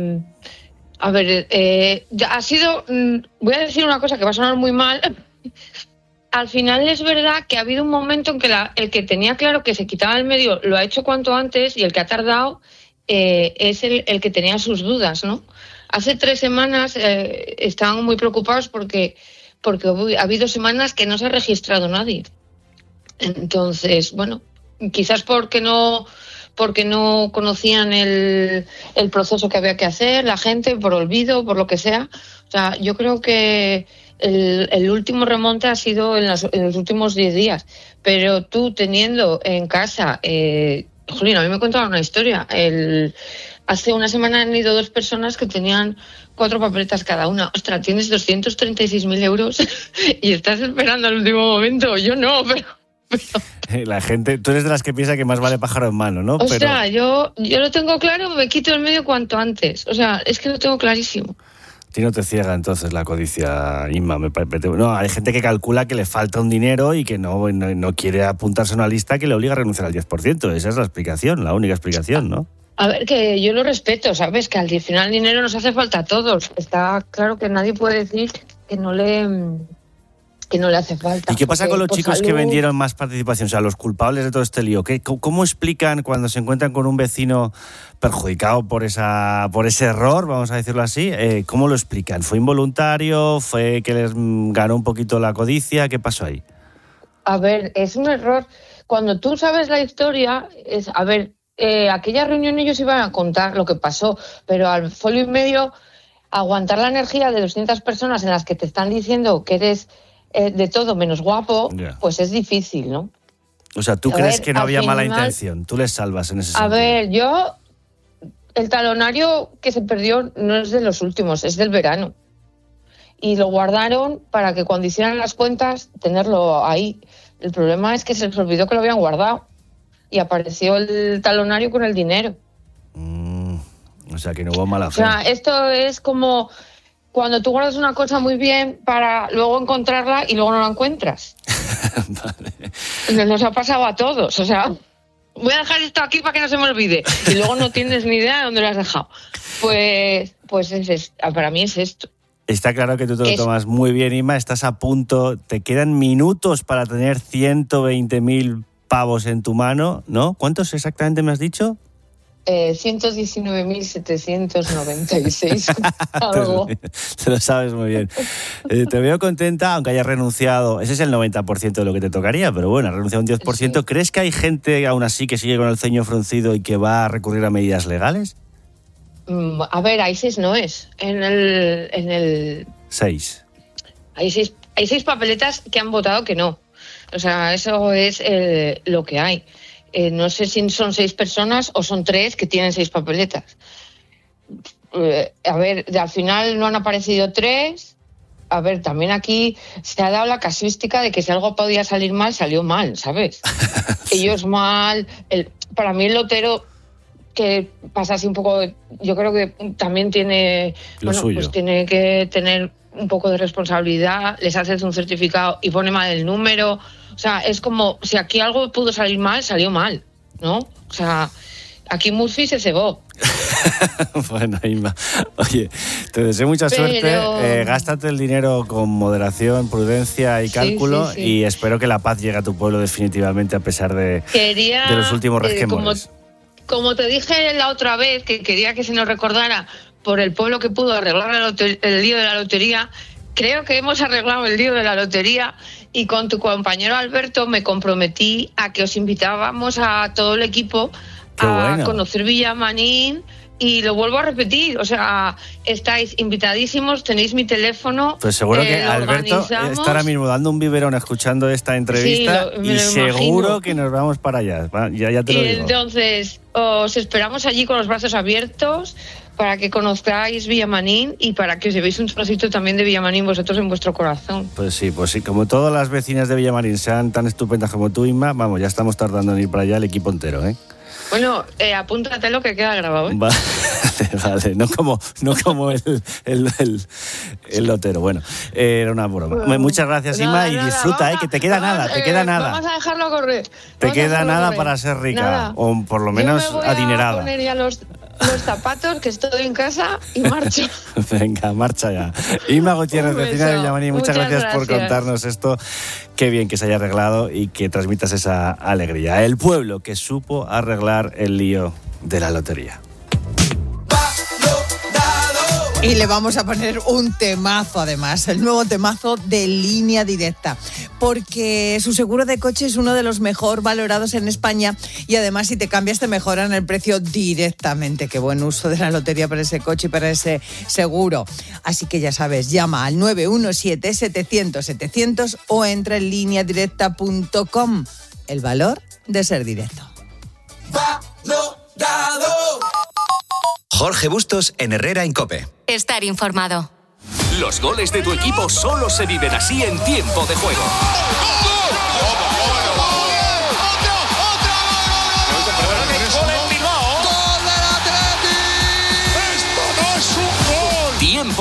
ha sido, voy a decir una cosa que va a sonar muy mal. Al final es verdad que ha habido un momento en que el que tenía claro que se quitaba el medio lo ha hecho cuanto antes y el que ha tardado es el que tenía sus dudas, ¿no? Hace 3 semanas estaban muy preocupados porque ha habido semanas que no se ha registrado nadie. Entonces, bueno, quizás porque no conocían el proceso que había que hacer, la gente, por olvido, por lo que sea. O sea, yo creo que el último remonte ha sido en los últimos 10 días. Pero tú teniendo en casa... Jolín, a mí me contaron una historia. Hace una semana han ido 2 personas que tenían 4 papeletas cada una. Ostras, tienes 236.000 euros y estás esperando al último momento. Yo no, pero... La gente, tú eres de las que piensa que más vale pájaro en mano, ¿no? O sea, yo lo tengo claro, me quito el medio cuanto antes. O sea, es que lo tengo clarísimo. A ti no te ciega entonces la codicia, Inma. No, hay gente que calcula que le falta un dinero y que no quiere apuntarse a una lista que le obliga a renunciar al 10%. Esa es la explicación, la única explicación, ¿no? A ver, que yo lo respeto, ¿sabes? Que al final el dinero nos hace falta a todos. Está claro que nadie puede decir que no le hace falta. ¿Y qué pasa con los chicos que vendieron más participación? O sea, los culpables de todo este lío. ¿Cómo explican cuando se encuentran con un vecino perjudicado por ese error, vamos a decirlo así? ¿Cómo lo explican? ¿Fue involuntario? ¿Fue que les ganó un poquito la codicia? ¿Qué pasó ahí? A ver, es un error. Cuando tú sabes la historia, aquella reunión ellos iban a contar lo que pasó, pero al folio y medio aguantar la energía de 200 personas en las que te están diciendo que eres de todo menos guapo, pues es difícil, ¿no? O sea, ¿tú crees que no había mala intención? ¿Tú les salvas en ese sentido? A ver, el talonario que se perdió no es de los últimos, es del verano. Y lo guardaron para que cuando hicieran las cuentas, tenerlo ahí. El problema es que se les olvidó que lo habían guardado. Y apareció el talonario con el dinero. O sea, que no hubo mala fe. O sea, esto es como cuando tú guardas una cosa muy bien para luego encontrarla y luego no la encuentras. Vale. Nos ha pasado a todos. O sea, voy a dejar esto aquí para que no se me olvide. Y luego no tienes ni idea de dónde lo has dejado. Pues para mí es esto. Está claro que tú te lo tomas muy bien, Inma. Estás a punto. Te quedan minutos para tener 120.000 pavos en tu mano, ¿no? ¿Cuántos exactamente me has dicho? 119.796. Algo. Te lo sabes muy bien. Te veo contenta, aunque hayas renunciado. Ese es el 90% de lo que te tocaría, pero bueno, has renunciado un 10%. Sí. ¿Crees que hay gente aún así que sigue con el ceño fruncido y que va a recurrir a medidas legales? A ver, hay 6 noes. En el 6. Hay 6 papeletas que han votado que no. O sea, eso es lo que hay. No sé si son 6 personas o son 3 que tienen 6 papeletas. A ver, al final no han aparecido 3. A ver, también aquí se ha dado la casuística de que si algo podía salir mal, salió mal, ¿sabes? Sí. Ellos mal. Para mí el lotero que pasa así un poco, yo creo que también tiene, pues tiene que tener un poco de responsabilidad. Les haces un certificado y pone mal el número. O sea, es como si aquí algo pudo salir mal, salió mal, ¿no? O sea, aquí Murphy se cebó. Bueno, Inma, oye, te deseo mucha suerte. Gástate el dinero con moderación, prudencia y cálculo, sí. Y espero que la paz llegue a tu pueblo definitivamente a pesar de los últimos resquemores. Como te dije la otra vez, que quería que se nos recordara por el pueblo que pudo arreglar el lío de la lotería, creo que hemos arreglado el lío de la lotería. Y con tu compañero Alberto me comprometí a que os invitábamos a todo el equipo a conocer Villamarín, y lo vuelvo a repetir, o sea, estáis invitadísimos, tenéis mi teléfono. Pues seguro que Alberto está ahora mismo dando un biberón escuchando esta entrevista, y seguro imagino que nos vamos para allá, ya te lo digo. Entonces, os esperamos allí con los brazos abiertos para que conozcáis Villamarín y para que os llevéis un trocito también de Villamarín vosotros en vuestro corazón. Pues sí, como todas las vecinas de Villamarín sean tan estupendas como tú, Inma, vamos, ya estamos tardando en ir para allá el equipo entero, ¿eh? Bueno, apúntate lo que queda grabado, ¿eh? Vale, no como el lotero. Bueno, era una broma. Muchas gracias, Inma, y disfruta, que te queda nada. Vamos a dejarlo correr. Te queda nada para ser rica, o por lo menos adinerada. Yo me voy a poner ya los zapatos, que estoy en casa, y marcho. Venga, marcha ya. Inma Gutiérrez, vecina de Villamarín, muchas gracias por contarnos esto. Qué bien que se haya arreglado y que transmitas esa alegría. El pueblo que supo arreglar el lío de la lotería. Y le vamos a poner un temazo, además, el nuevo temazo de Línea Directa, porque su seguro de coche es uno de los mejor valorados en España, y además si te cambias te mejoran el precio directamente. Qué buen uso de la lotería para ese coche y para ese seguro. Así que ya sabes, llama al 917-700-700 o entra en lineadirecta.com. El valor de ser directo. Jorge Bustos en Herrera en COPE. Estar informado. Los goles de tu equipo solo se viven así en tiempo de juego.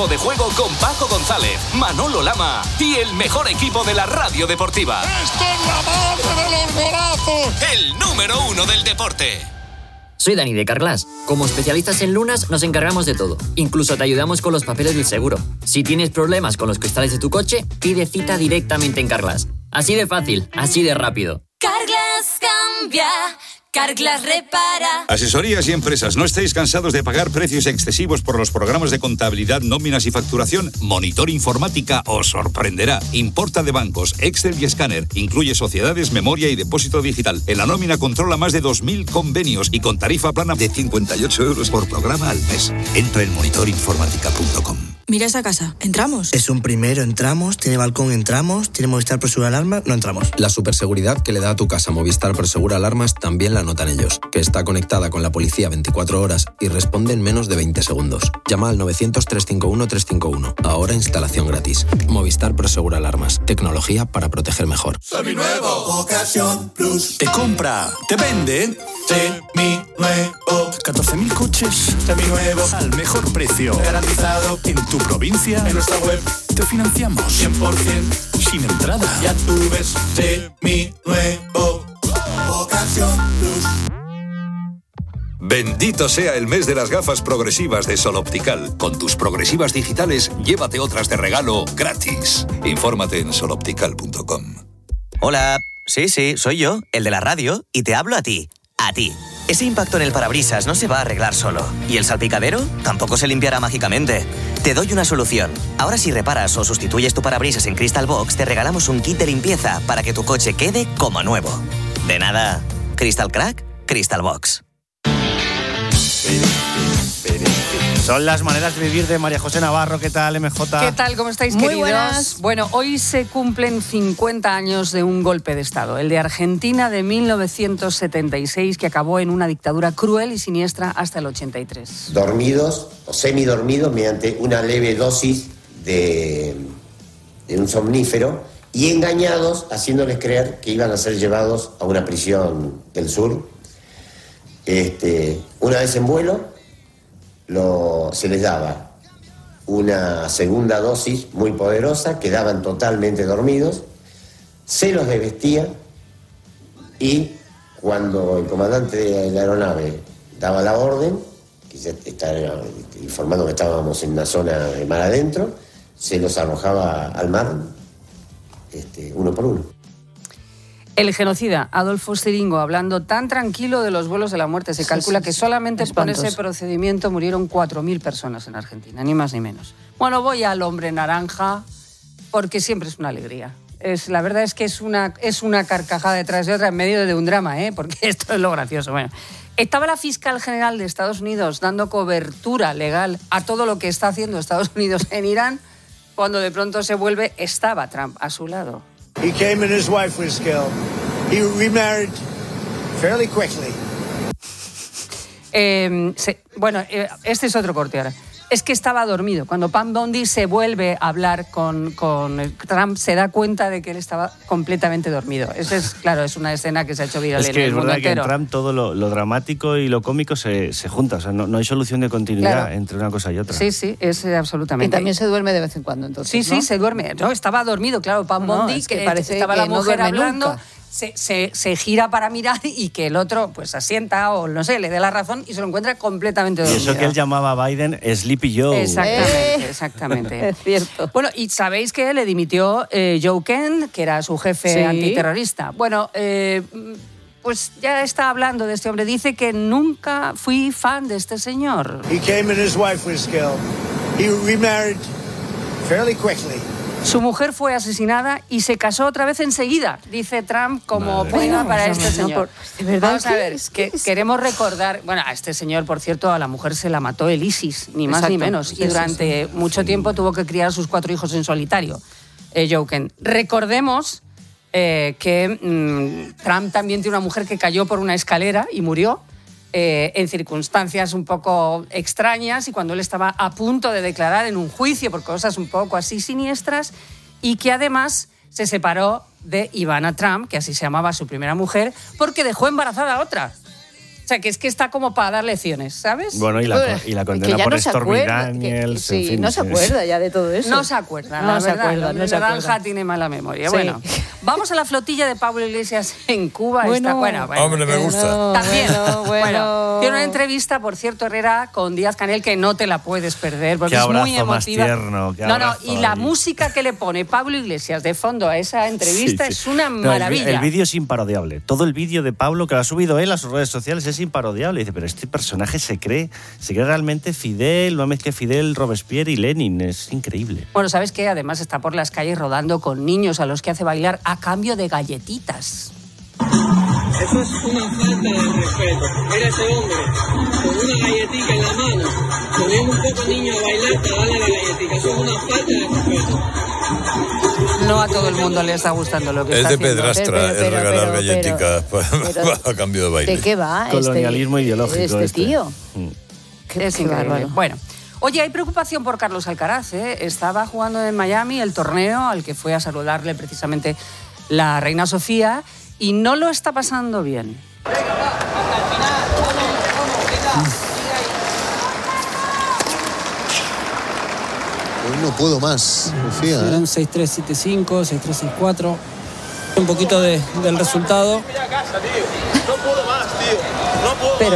Tiempo de Juego con Paco González, Manolo Juego con Paco González, Manolo Lama y el mejor equipo de la radio deportiva. ¡Esto es la madre de los golazos! El número 1 del deporte. Soy Dani de Carglass. Como especialistas en lunas nos encargamos de todo. Incluso te ayudamos con los papeles del seguro. Si tienes problemas con los cristales de tu coche, pide cita directamente en Carglass. Así de fácil, así de rápido. Carglass cambia, Carglass repara. Asesorías y empresas, ¿no estáis cansados de pagar precios excesivos por los programas de contabilidad, nóminas y facturación? Monitor Informática os sorprenderá. Importa de bancos, Excel y escáner. Incluye sociedades, memoria y depósito digital. En la nómina controla más de 2.000 convenios y con tarifa plana de 58 euros por programa al mes. Entra en monitorinformática.com. Mira esa casa, ¿entramos? Es un primero, entramos, tiene balcón, entramos, tiene Movistar Prosegur Alarmas, no entramos. La superseguridad que le da a tu casa Movistar Prosegur Alarmas también la notan ellos, que está conectada con la policía 24 horas y responde en menos de 20 segundos. Llama al 900-351-351. Ahora instalación gratis. Movistar Prosegur Alarmas. Tecnología para proteger mejor. Seminuevo, Ocasión Plus. Te compra, te vende. Seminuevo. 14.000 coches. Seminuevo. Al mejor precio. Garantizado. En tu provincia. En nuestra web. Te financiamos. 100%. Sin entrada. Ya tú ves. Seminuevo. Ocasión Plus. Bendito sea el mes de las gafas progresivas de Sol Optical. Con tus progresivas digitales, llévate otras de regalo gratis. Infórmate en soloptical.com. Hola, sí, soy yo, el de la radio, y te hablo a ti. A ti. Ese impacto en el parabrisas no se va a arreglar solo. ¿Y el salpicadero? Tampoco se limpiará mágicamente. Te doy una solución. Ahora si reparas o sustituyes tu parabrisas en Crystal Box, te regalamos un kit de limpieza para que tu coche quede como nuevo. De nada. Crystal Crack, Crystal Box. Son las maneras de vivir de María José Navarro. ¿Qué tal, MJ? ¿Qué tal? ¿Cómo estáis, Muy queridos? buenas. Bueno, hoy se cumplen 50 años de un golpe de Estado, el de Argentina de 1976, que acabó en una dictadura cruel y siniestra hasta el 83. Dormidos o semidormidos mediante una leve dosis de un somnífero y engañados, haciéndoles creer que iban a ser llevados a una prisión del sur. Una vez en vuelo, se les daba una segunda dosis muy poderosa, quedaban totalmente dormidos, se los desvestía y cuando el comandante de la aeronave daba la orden, que ya estaba informando que estábamos en una zona de mar adentro, se los arrojaba al mar uno por uno. El genocida Adolfo Stiringo, hablando tan tranquilo de los vuelos de la muerte. Se calcula que solamente por ese procedimiento murieron 4.000 personas en Argentina, ni más ni menos. Bueno, voy al hombre naranja, porque siempre es una alegría. La verdad es que es una carcajada detrás de otra en medio de un drama, porque esto es lo gracioso. Bueno, estaba la fiscal general de Estados Unidos dando cobertura legal a todo lo que está haciendo Estados Unidos en Irán, cuando de pronto estaba Trump a su lado. He came and his wife was killed. He remarried fairly quickly. Este es otro corte ahora. Es que estaba dormido. Cuando Pam Bondi se vuelve a hablar con Trump, se da cuenta de que él estaba completamente dormido. Es una escena que se ha hecho viral en el mundo entero. Es que es verdad que en Trump todo lo dramático y lo cómico se junta. O sea, no hay solución de continuidad entre una cosa y otra. Sí, es absolutamente. Y también se duerme de vez en cuando, entonces, Sí, se duerme. No, estaba dormido, claro. Pam Bondi, que parece estaba la mujer hablando... Nunca. Se gira para mirar y que el otro pues asienta o no sé, le dé la razón y se lo encuentra completamente dormido. Y eso que él llamaba a Biden Sleepy Joe. Exactamente. Es cierto. Bueno, y sabéis que le dimitió Joe Kent, que era su jefe antiterrorista. Bueno, pues ya está hablando de este hombre. Dice que nunca fui fan de este señor. He came and his wife was killed. He remarried fairly quickly. Su mujer fue asesinada y se casó otra vez enseguida, dice Trump, como prueba para este señor. ¿De verdad? Vamos a ver, queremos recordar... Bueno, a este señor, por cierto, a la mujer se la mató el ISIS, ni más ni menos. Y durante mucho tiempo tuvo que criar a sus 4 hijos en solitario, Joe Kent. Recordemos que Trump también tiene una mujer que cayó por una escalera y murió. En circunstancias un poco extrañas y cuando él estaba a punto de declarar en un juicio por cosas un poco así siniestras, y que además se separó de Ivana Trump, que así se llamaba su primera mujer, porque dejó embarazada a otra. O sea, que es que está como para dar lecciones, ¿sabes? Bueno, y la condena por Stormy Daniels. Sí, en fin, no se acuerda ya de todo eso. No se acuerda, no se acuerda. Naranja tiene mala memoria. Sí. Bueno, vamos a la flotilla de Pablo Iglesias en Cuba. Bueno, hombre, me gusta. También. Bueno. Tiene una entrevista, por cierto, Herrera, con Díaz-Canel, que no te la puedes perder, porque qué es muy abrazo más emotiva. tierno, qué No, abrazo y la ahí. música que le pone Pablo Iglesias de fondo a esa entrevista Sí. es una No, maravilla. el vídeo es imparodiable. Todo el vídeo de Pablo que lo ha subido él a sus redes sociales es imparodiable. Dice, pero este personaje se cree realmente Fidel, una mezcla de Fidel, Robespierre y Lenin. Es increíble. Bueno, ¿sabes qué? Además está por las calles rodando con niños a los que hace bailar a cambio de galletitas. Eso es una falta de respeto. Era ese hombre con una galletita en la mano, poniendo un poco niño a bailar para darle la galletita. Eso es una falta de respeto. No a todo el mundo le está gustando lo que Es está de haciendo. pedrastra, es regalar galleticas a cambio de baile. ¿De qué va? Colonialismo ideológico. Tío. Es increíble. bárbaro. Bueno, oye, hay preocupación por Carlos Alcaraz, ¿eh? Estaba jugando en Miami el torneo al que fue a saludarle precisamente la reina Sofía y no lo está pasando bien. Hoy no puedo más, Sofía. Eran 6-3-7-5, 6-3-6-4. Un poquito del resultado. No puedo más, tío. Pero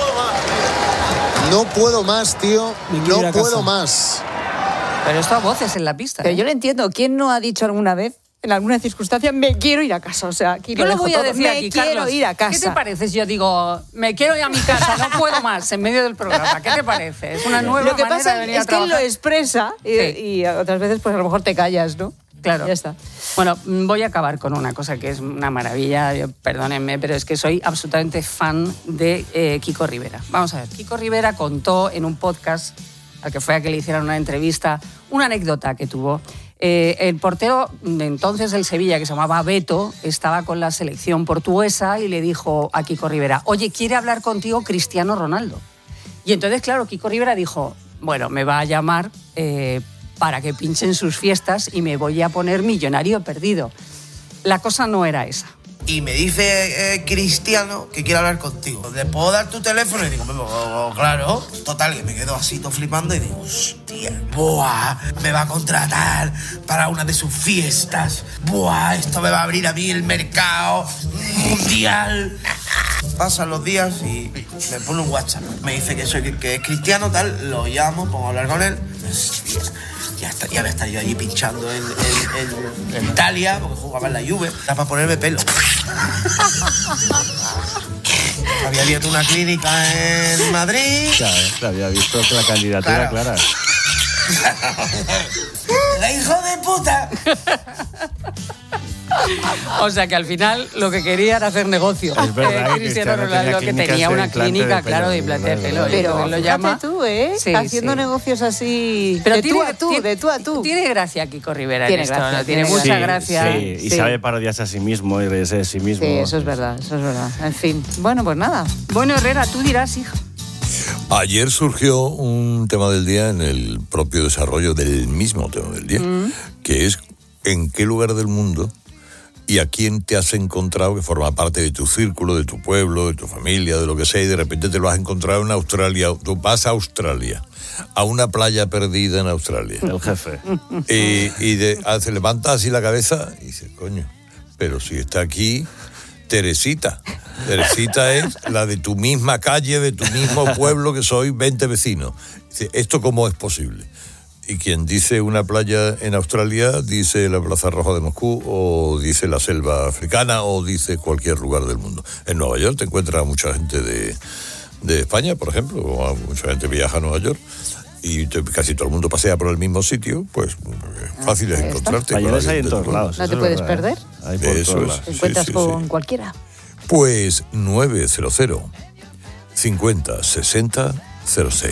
No puedo más, tío. Me quiero ir No a casa. puedo más. Pero esto a voces en la pista. Pero yo lo entiendo. ¿Quién no ha dicho alguna vez, en alguna circunstancia, me quiero ir a casa? O sea, aquí Yo lo dejo voy a todo. decir me aquí, quiero Carlos. ir a casa. ¿Qué te parece? Yo digo, me quiero ir a mi casa, no puedo más, en medio del programa. ¿Qué te parece? Es una nueva Lo que manera pasa de venir es a que él lo trabajar. expresa y otras veces pues a lo mejor te callas, ¿no? Claro. Ya está. Bueno, voy a acabar con una cosa que es una maravilla. Perdónenme, pero es que soy absolutamente fan de Kiko Rivera. Vamos a ver, Kiko Rivera contó en un podcast al que fue a que le hicieran una entrevista una anécdota que tuvo. El portero de entonces del Sevilla, que se llamaba Beto, estaba con la selección portuguesa y le dijo a Kiko Rivera, oye, quiere hablar contigo Cristiano Ronaldo. Y entonces, claro, Kiko Rivera dijo, bueno, me va a llamar para que pinchen sus fiestas y me voy a poner millonario perdido. La cosa no era esa. Y me dice Cristiano que quiere hablar contigo. ¿Le puedo dar tu teléfono? Y digo, claro. Total, que me quedo así todo flipando y digo, hostia, ¡buah! Me va a contratar para una de sus fiestas. ¡Buah! Esto me va a abrir a mí el mercado mundial. Pasan los días y me pone un WhatsApp. Me dice que es Cristiano, tal. Lo llamo, pongo a hablar con él. Hostia, ya voy a estar yo allí pinchando en Italia, porque jugaba en la Juve. Era para ponerme pelo. Había abierto una clínica en Madrid. Claro, había visto que la candidatura clara. ¡La hijo de puta! O sea que al final lo que quería era hacer negocio. Es verdad que Cristiano Cristiano Ronaldo, que clínicas tenía de una implante clínica, de pelo, claro, de implante de pelo. Pero lo llama. fíjate tú, ¿eh? Sí, Haciendo sí. negocios así Pero de tú tiene- a tú, tiene- de tú a tú. Tiene gracia Kiko Rivera Tiene en esto, gracia, ¿no? Tiene tiene mucha gracia. gracia. Sí, y Sí. sabe parodiarse a sí mismo y reírse de sí mismo. Sí, eso es verdad, eso es verdad. En fin, bueno, pues nada. Bueno, Herrera, tú dirás, hija. Ayer surgió un tema del día en el propio desarrollo del mismo tema del día, que es en qué lugar del mundo y a quién te has encontrado que forma parte de tu círculo, de tu pueblo, de tu familia, de lo que sea, y de repente te lo has encontrado en Australia. Tú vas a Australia, a una playa perdida en Australia. El jefe. Se levanta así la cabeza y dice, coño, pero si está aquí Teresita. Teresita es la de tu misma calle, de tu mismo pueblo, que soy 20 vecinos. Dice, ¿esto cómo es posible? Y quien dice una playa en Australia, dice la Plaza Roja de Moscú, o dice la selva africana, o dice cualquier lugar del mundo. En Nueva York te encuentras a mucha gente de España, por ejemplo, o mucha gente viaja a Nueva York, y casi todo el mundo pasea por el mismo sitio, pues fácil es encontrarte. Españoles hay en todos lados. No te puedes perder. Hay por Eso todos es. lados. Te encuentras sí, con cualquiera. Pues 900 50 60 06.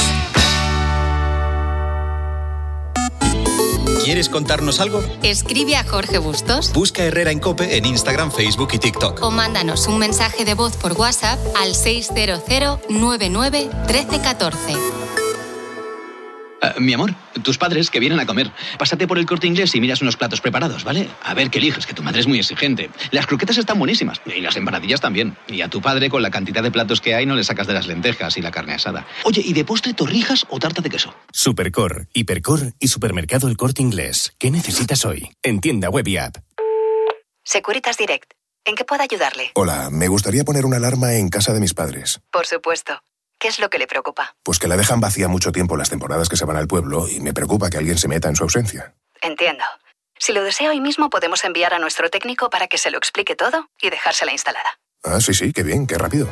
¿Quieres contarnos algo? Escribe a Jorge Bustos Busca Herrera en COPE en Instagram, Facebook y TikTok. o mándanos un mensaje de voz por WhatsApp al 600 99 13 14. Mi amor, tus padres que vienen a comer. Pásate por el Corte Inglés y miras unos platos preparados, ¿vale? A ver qué eliges, que tu madre es muy exigente. Las croquetas están buenísimas y las empanadillas también. Y a tu padre, con la cantidad de platos que hay, no le sacas de las lentejas y la carne asada. Oye, ¿y de postre torrijas o tarta de queso? Supercor, Hipercor y Supermercado El Corte Inglés. ¿Qué necesitas hoy? En tienda web y app. Securitas Direct. ¿En qué puedo ayudarle? Hola, me gustaría poner una alarma en casa de mis padres. Por supuesto. ¿Qué es lo que le preocupa? Pues que la dejan vacía mucho tiempo las temporadas que se van al pueblo y me preocupa que alguien se meta en su ausencia. Entiendo. Si lo desea hoy mismo, podemos enviar a nuestro técnico para que se lo explique todo y dejársela instalada. Ah, sí, qué bien, qué rápido.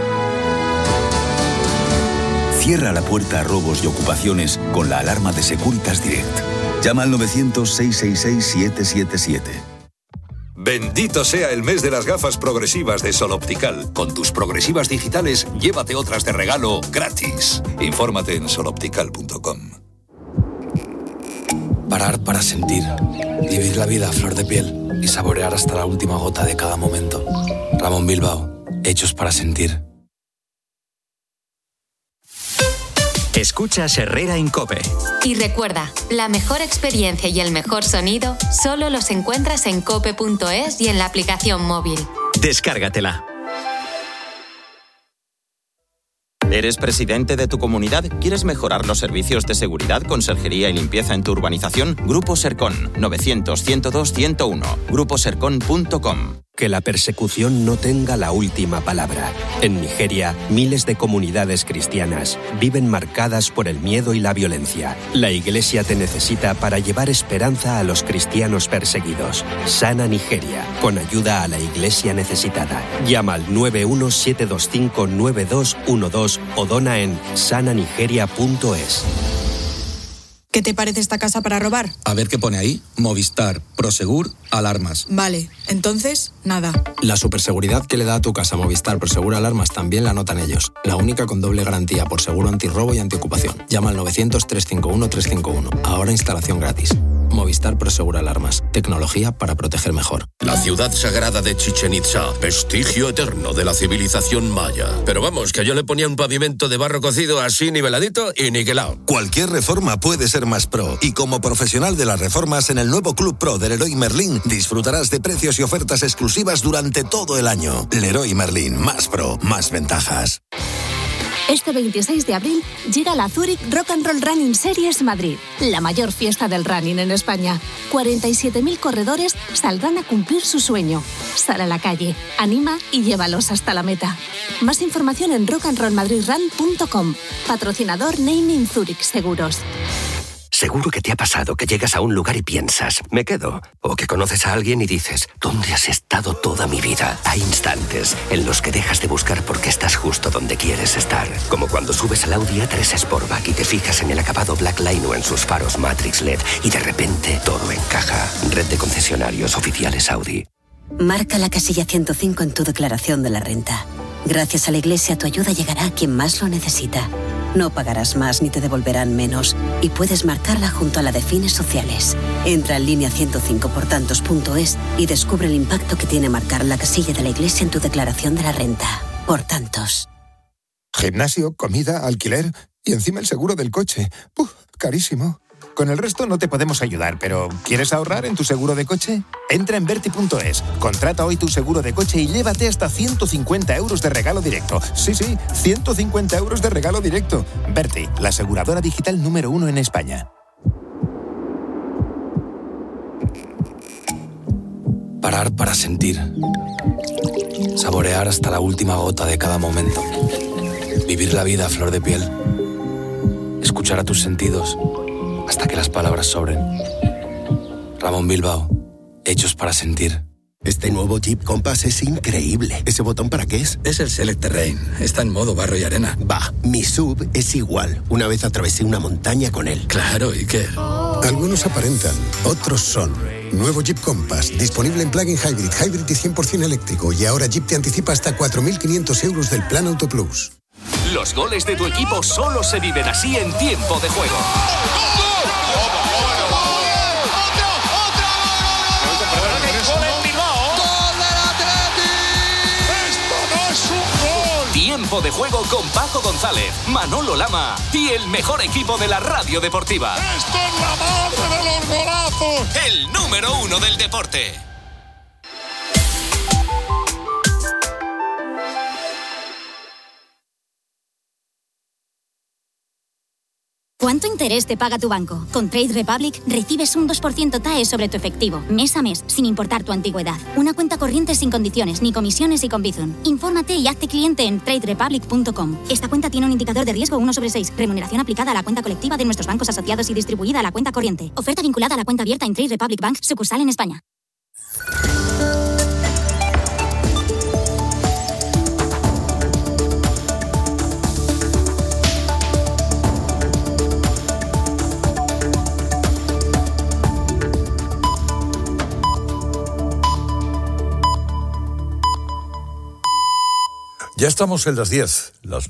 Cierra la puerta a robos y ocupaciones con la alarma de Securitas Direct. Llama al 900-666-777. Bendito sea el mes de las gafas progresivas de Sol Optical. Con tus progresivas digitales, llévate otras de regalo gratis. Infórmate en soloptical.com. Parar para sentir. Vivir la vida a flor de piel y saborear hasta la última gota de cada momento. Ramón Bilbao, hechos para sentir. Escuchas Herrera en COPE. Y recuerda, la mejor experiencia y el mejor sonido solo los encuentras en cope.es y en la aplicación móvil. Descárgatela. ¿Eres presidente de tu comunidad? ¿Quieres mejorar los servicios de seguridad, conserjería y limpieza en tu urbanización? Grupo Sercon, 900-102-101. gruposercon.com. Que la persecución no tenga la última palabra. En Nigeria, miles de comunidades cristianas viven marcadas por el miedo y la violencia. La Iglesia te necesita para llevar esperanza a los cristianos perseguidos. Sana Nigeria, con ayuda a la Iglesia necesitada. Llama al 917259212 o dona en sananigeria.es. ¿Qué te parece esta casa para robar? A ver qué pone ahí. Movistar, Prosegur, alarmas. Vale, entonces, nada. La superseguridad que le da a tu casa Movistar Prosegur Alarmas también la notan ellos. La única con doble garantía por seguro antirrobo y antiocupación. Llama al 900-351-351. Ahora instalación gratis. Movistar Prosegur Alarmas. Tecnología para proteger mejor. La ciudad sagrada de Chichén Itzá. Vestigio eterno de la civilización maya. Pero vamos, que yo le ponía un pavimento de barro cocido así niveladito y niquelado. Cualquier reforma puede ser más pro. Y como profesional de las reformas en el nuevo Club Pro de Leroy Merlin, disfrutarás de precios y ofertas exclusivas durante todo el año. Leroy Merlin. Más pro, más ventajas. Este 26 de abril llega la Zurich Rock and Roll Running Series Madrid, la mayor fiesta del running en España. 47.000 corredores saldrán a cumplir su sueño. Sal a la calle, anima y llévalos hasta la meta. Más información en rockandrollmadridrun.com. Patrocinador Naming Zurich Seguros. Seguro que te ha pasado que llegas a un lugar y piensas, me quedo. O que conoces a alguien y dices, ¿dónde has estado toda mi vida? Hay instantes en los que dejas de buscar porque estás justo donde quieres estar. Como cuando subes al Audi A3 Sportback y te fijas en el acabado Black Line o en sus faros Matrix LED y de repente todo encaja. Red de concesionarios oficiales Audi. Marca la casilla 105 en tu declaración de la renta. Gracias a la Iglesia tu ayuda llegará a quien más lo necesita. No pagarás más ni te devolverán menos y puedes marcarla junto a la de fines sociales. Entra en línea 105portantos.es y descubre el impacto que tiene marcar la casilla de la Iglesia en tu declaración de la renta. Por tantos. Gimnasio, comida, alquiler y encima el seguro del coche. Carísimo. Con el resto no te podemos ayudar, pero ¿quieres ahorrar en tu seguro de coche? Entra en Verti.es, contrata hoy tu seguro de coche y llévate hasta 150 euros de regalo directo. Sí, 150 euros de regalo directo. Verti, la aseguradora digital número 1 en España. Parar para sentir. Saborear hasta la última gota de cada momento. Vivir la vida a flor de piel. Escuchar a tus sentidos hasta que las palabras sobren. Ramón Bilbao, hechos para sentir. Este nuevo Jeep Compass es increíble. ¿Ese botón para qué es? Es el Select Terrain. Está en modo barro y arena. Bah, mi SUV es igual. Una vez atravesé una montaña con él. Claro, ¿y qué? Algunos aparentan, otros son. Nuevo Jeep Compass, disponible en plug-in hybrid y 100% eléctrico. Y ahora Jeep te anticipa hasta 4.500 euros del Plan Auto Plus. Los goles de tu equipo solo se viven así en tiempo de juego. Tiempo de Juego con Paco González, Manolo Lama y el mejor equipo de la radio deportiva. ¡Esto es la madre de los golazos! El número 1 del deporte. ¿Cuánto interés te paga tu banco? Con Trade Republic recibes un 2% TAE sobre tu efectivo, mes a mes, sin importar tu antigüedad. Una cuenta corriente sin condiciones, ni comisiones y con Bizum. Infórmate y hazte cliente en traderepublic.com. Esta cuenta tiene un indicador de riesgo 1/6. Remuneración aplicada a la cuenta colectiva de nuestros bancos asociados y distribuida a la cuenta corriente. Oferta vinculada a la cuenta abierta en Trade Republic Bank, sucursal en España. Ya estamos en las 10, las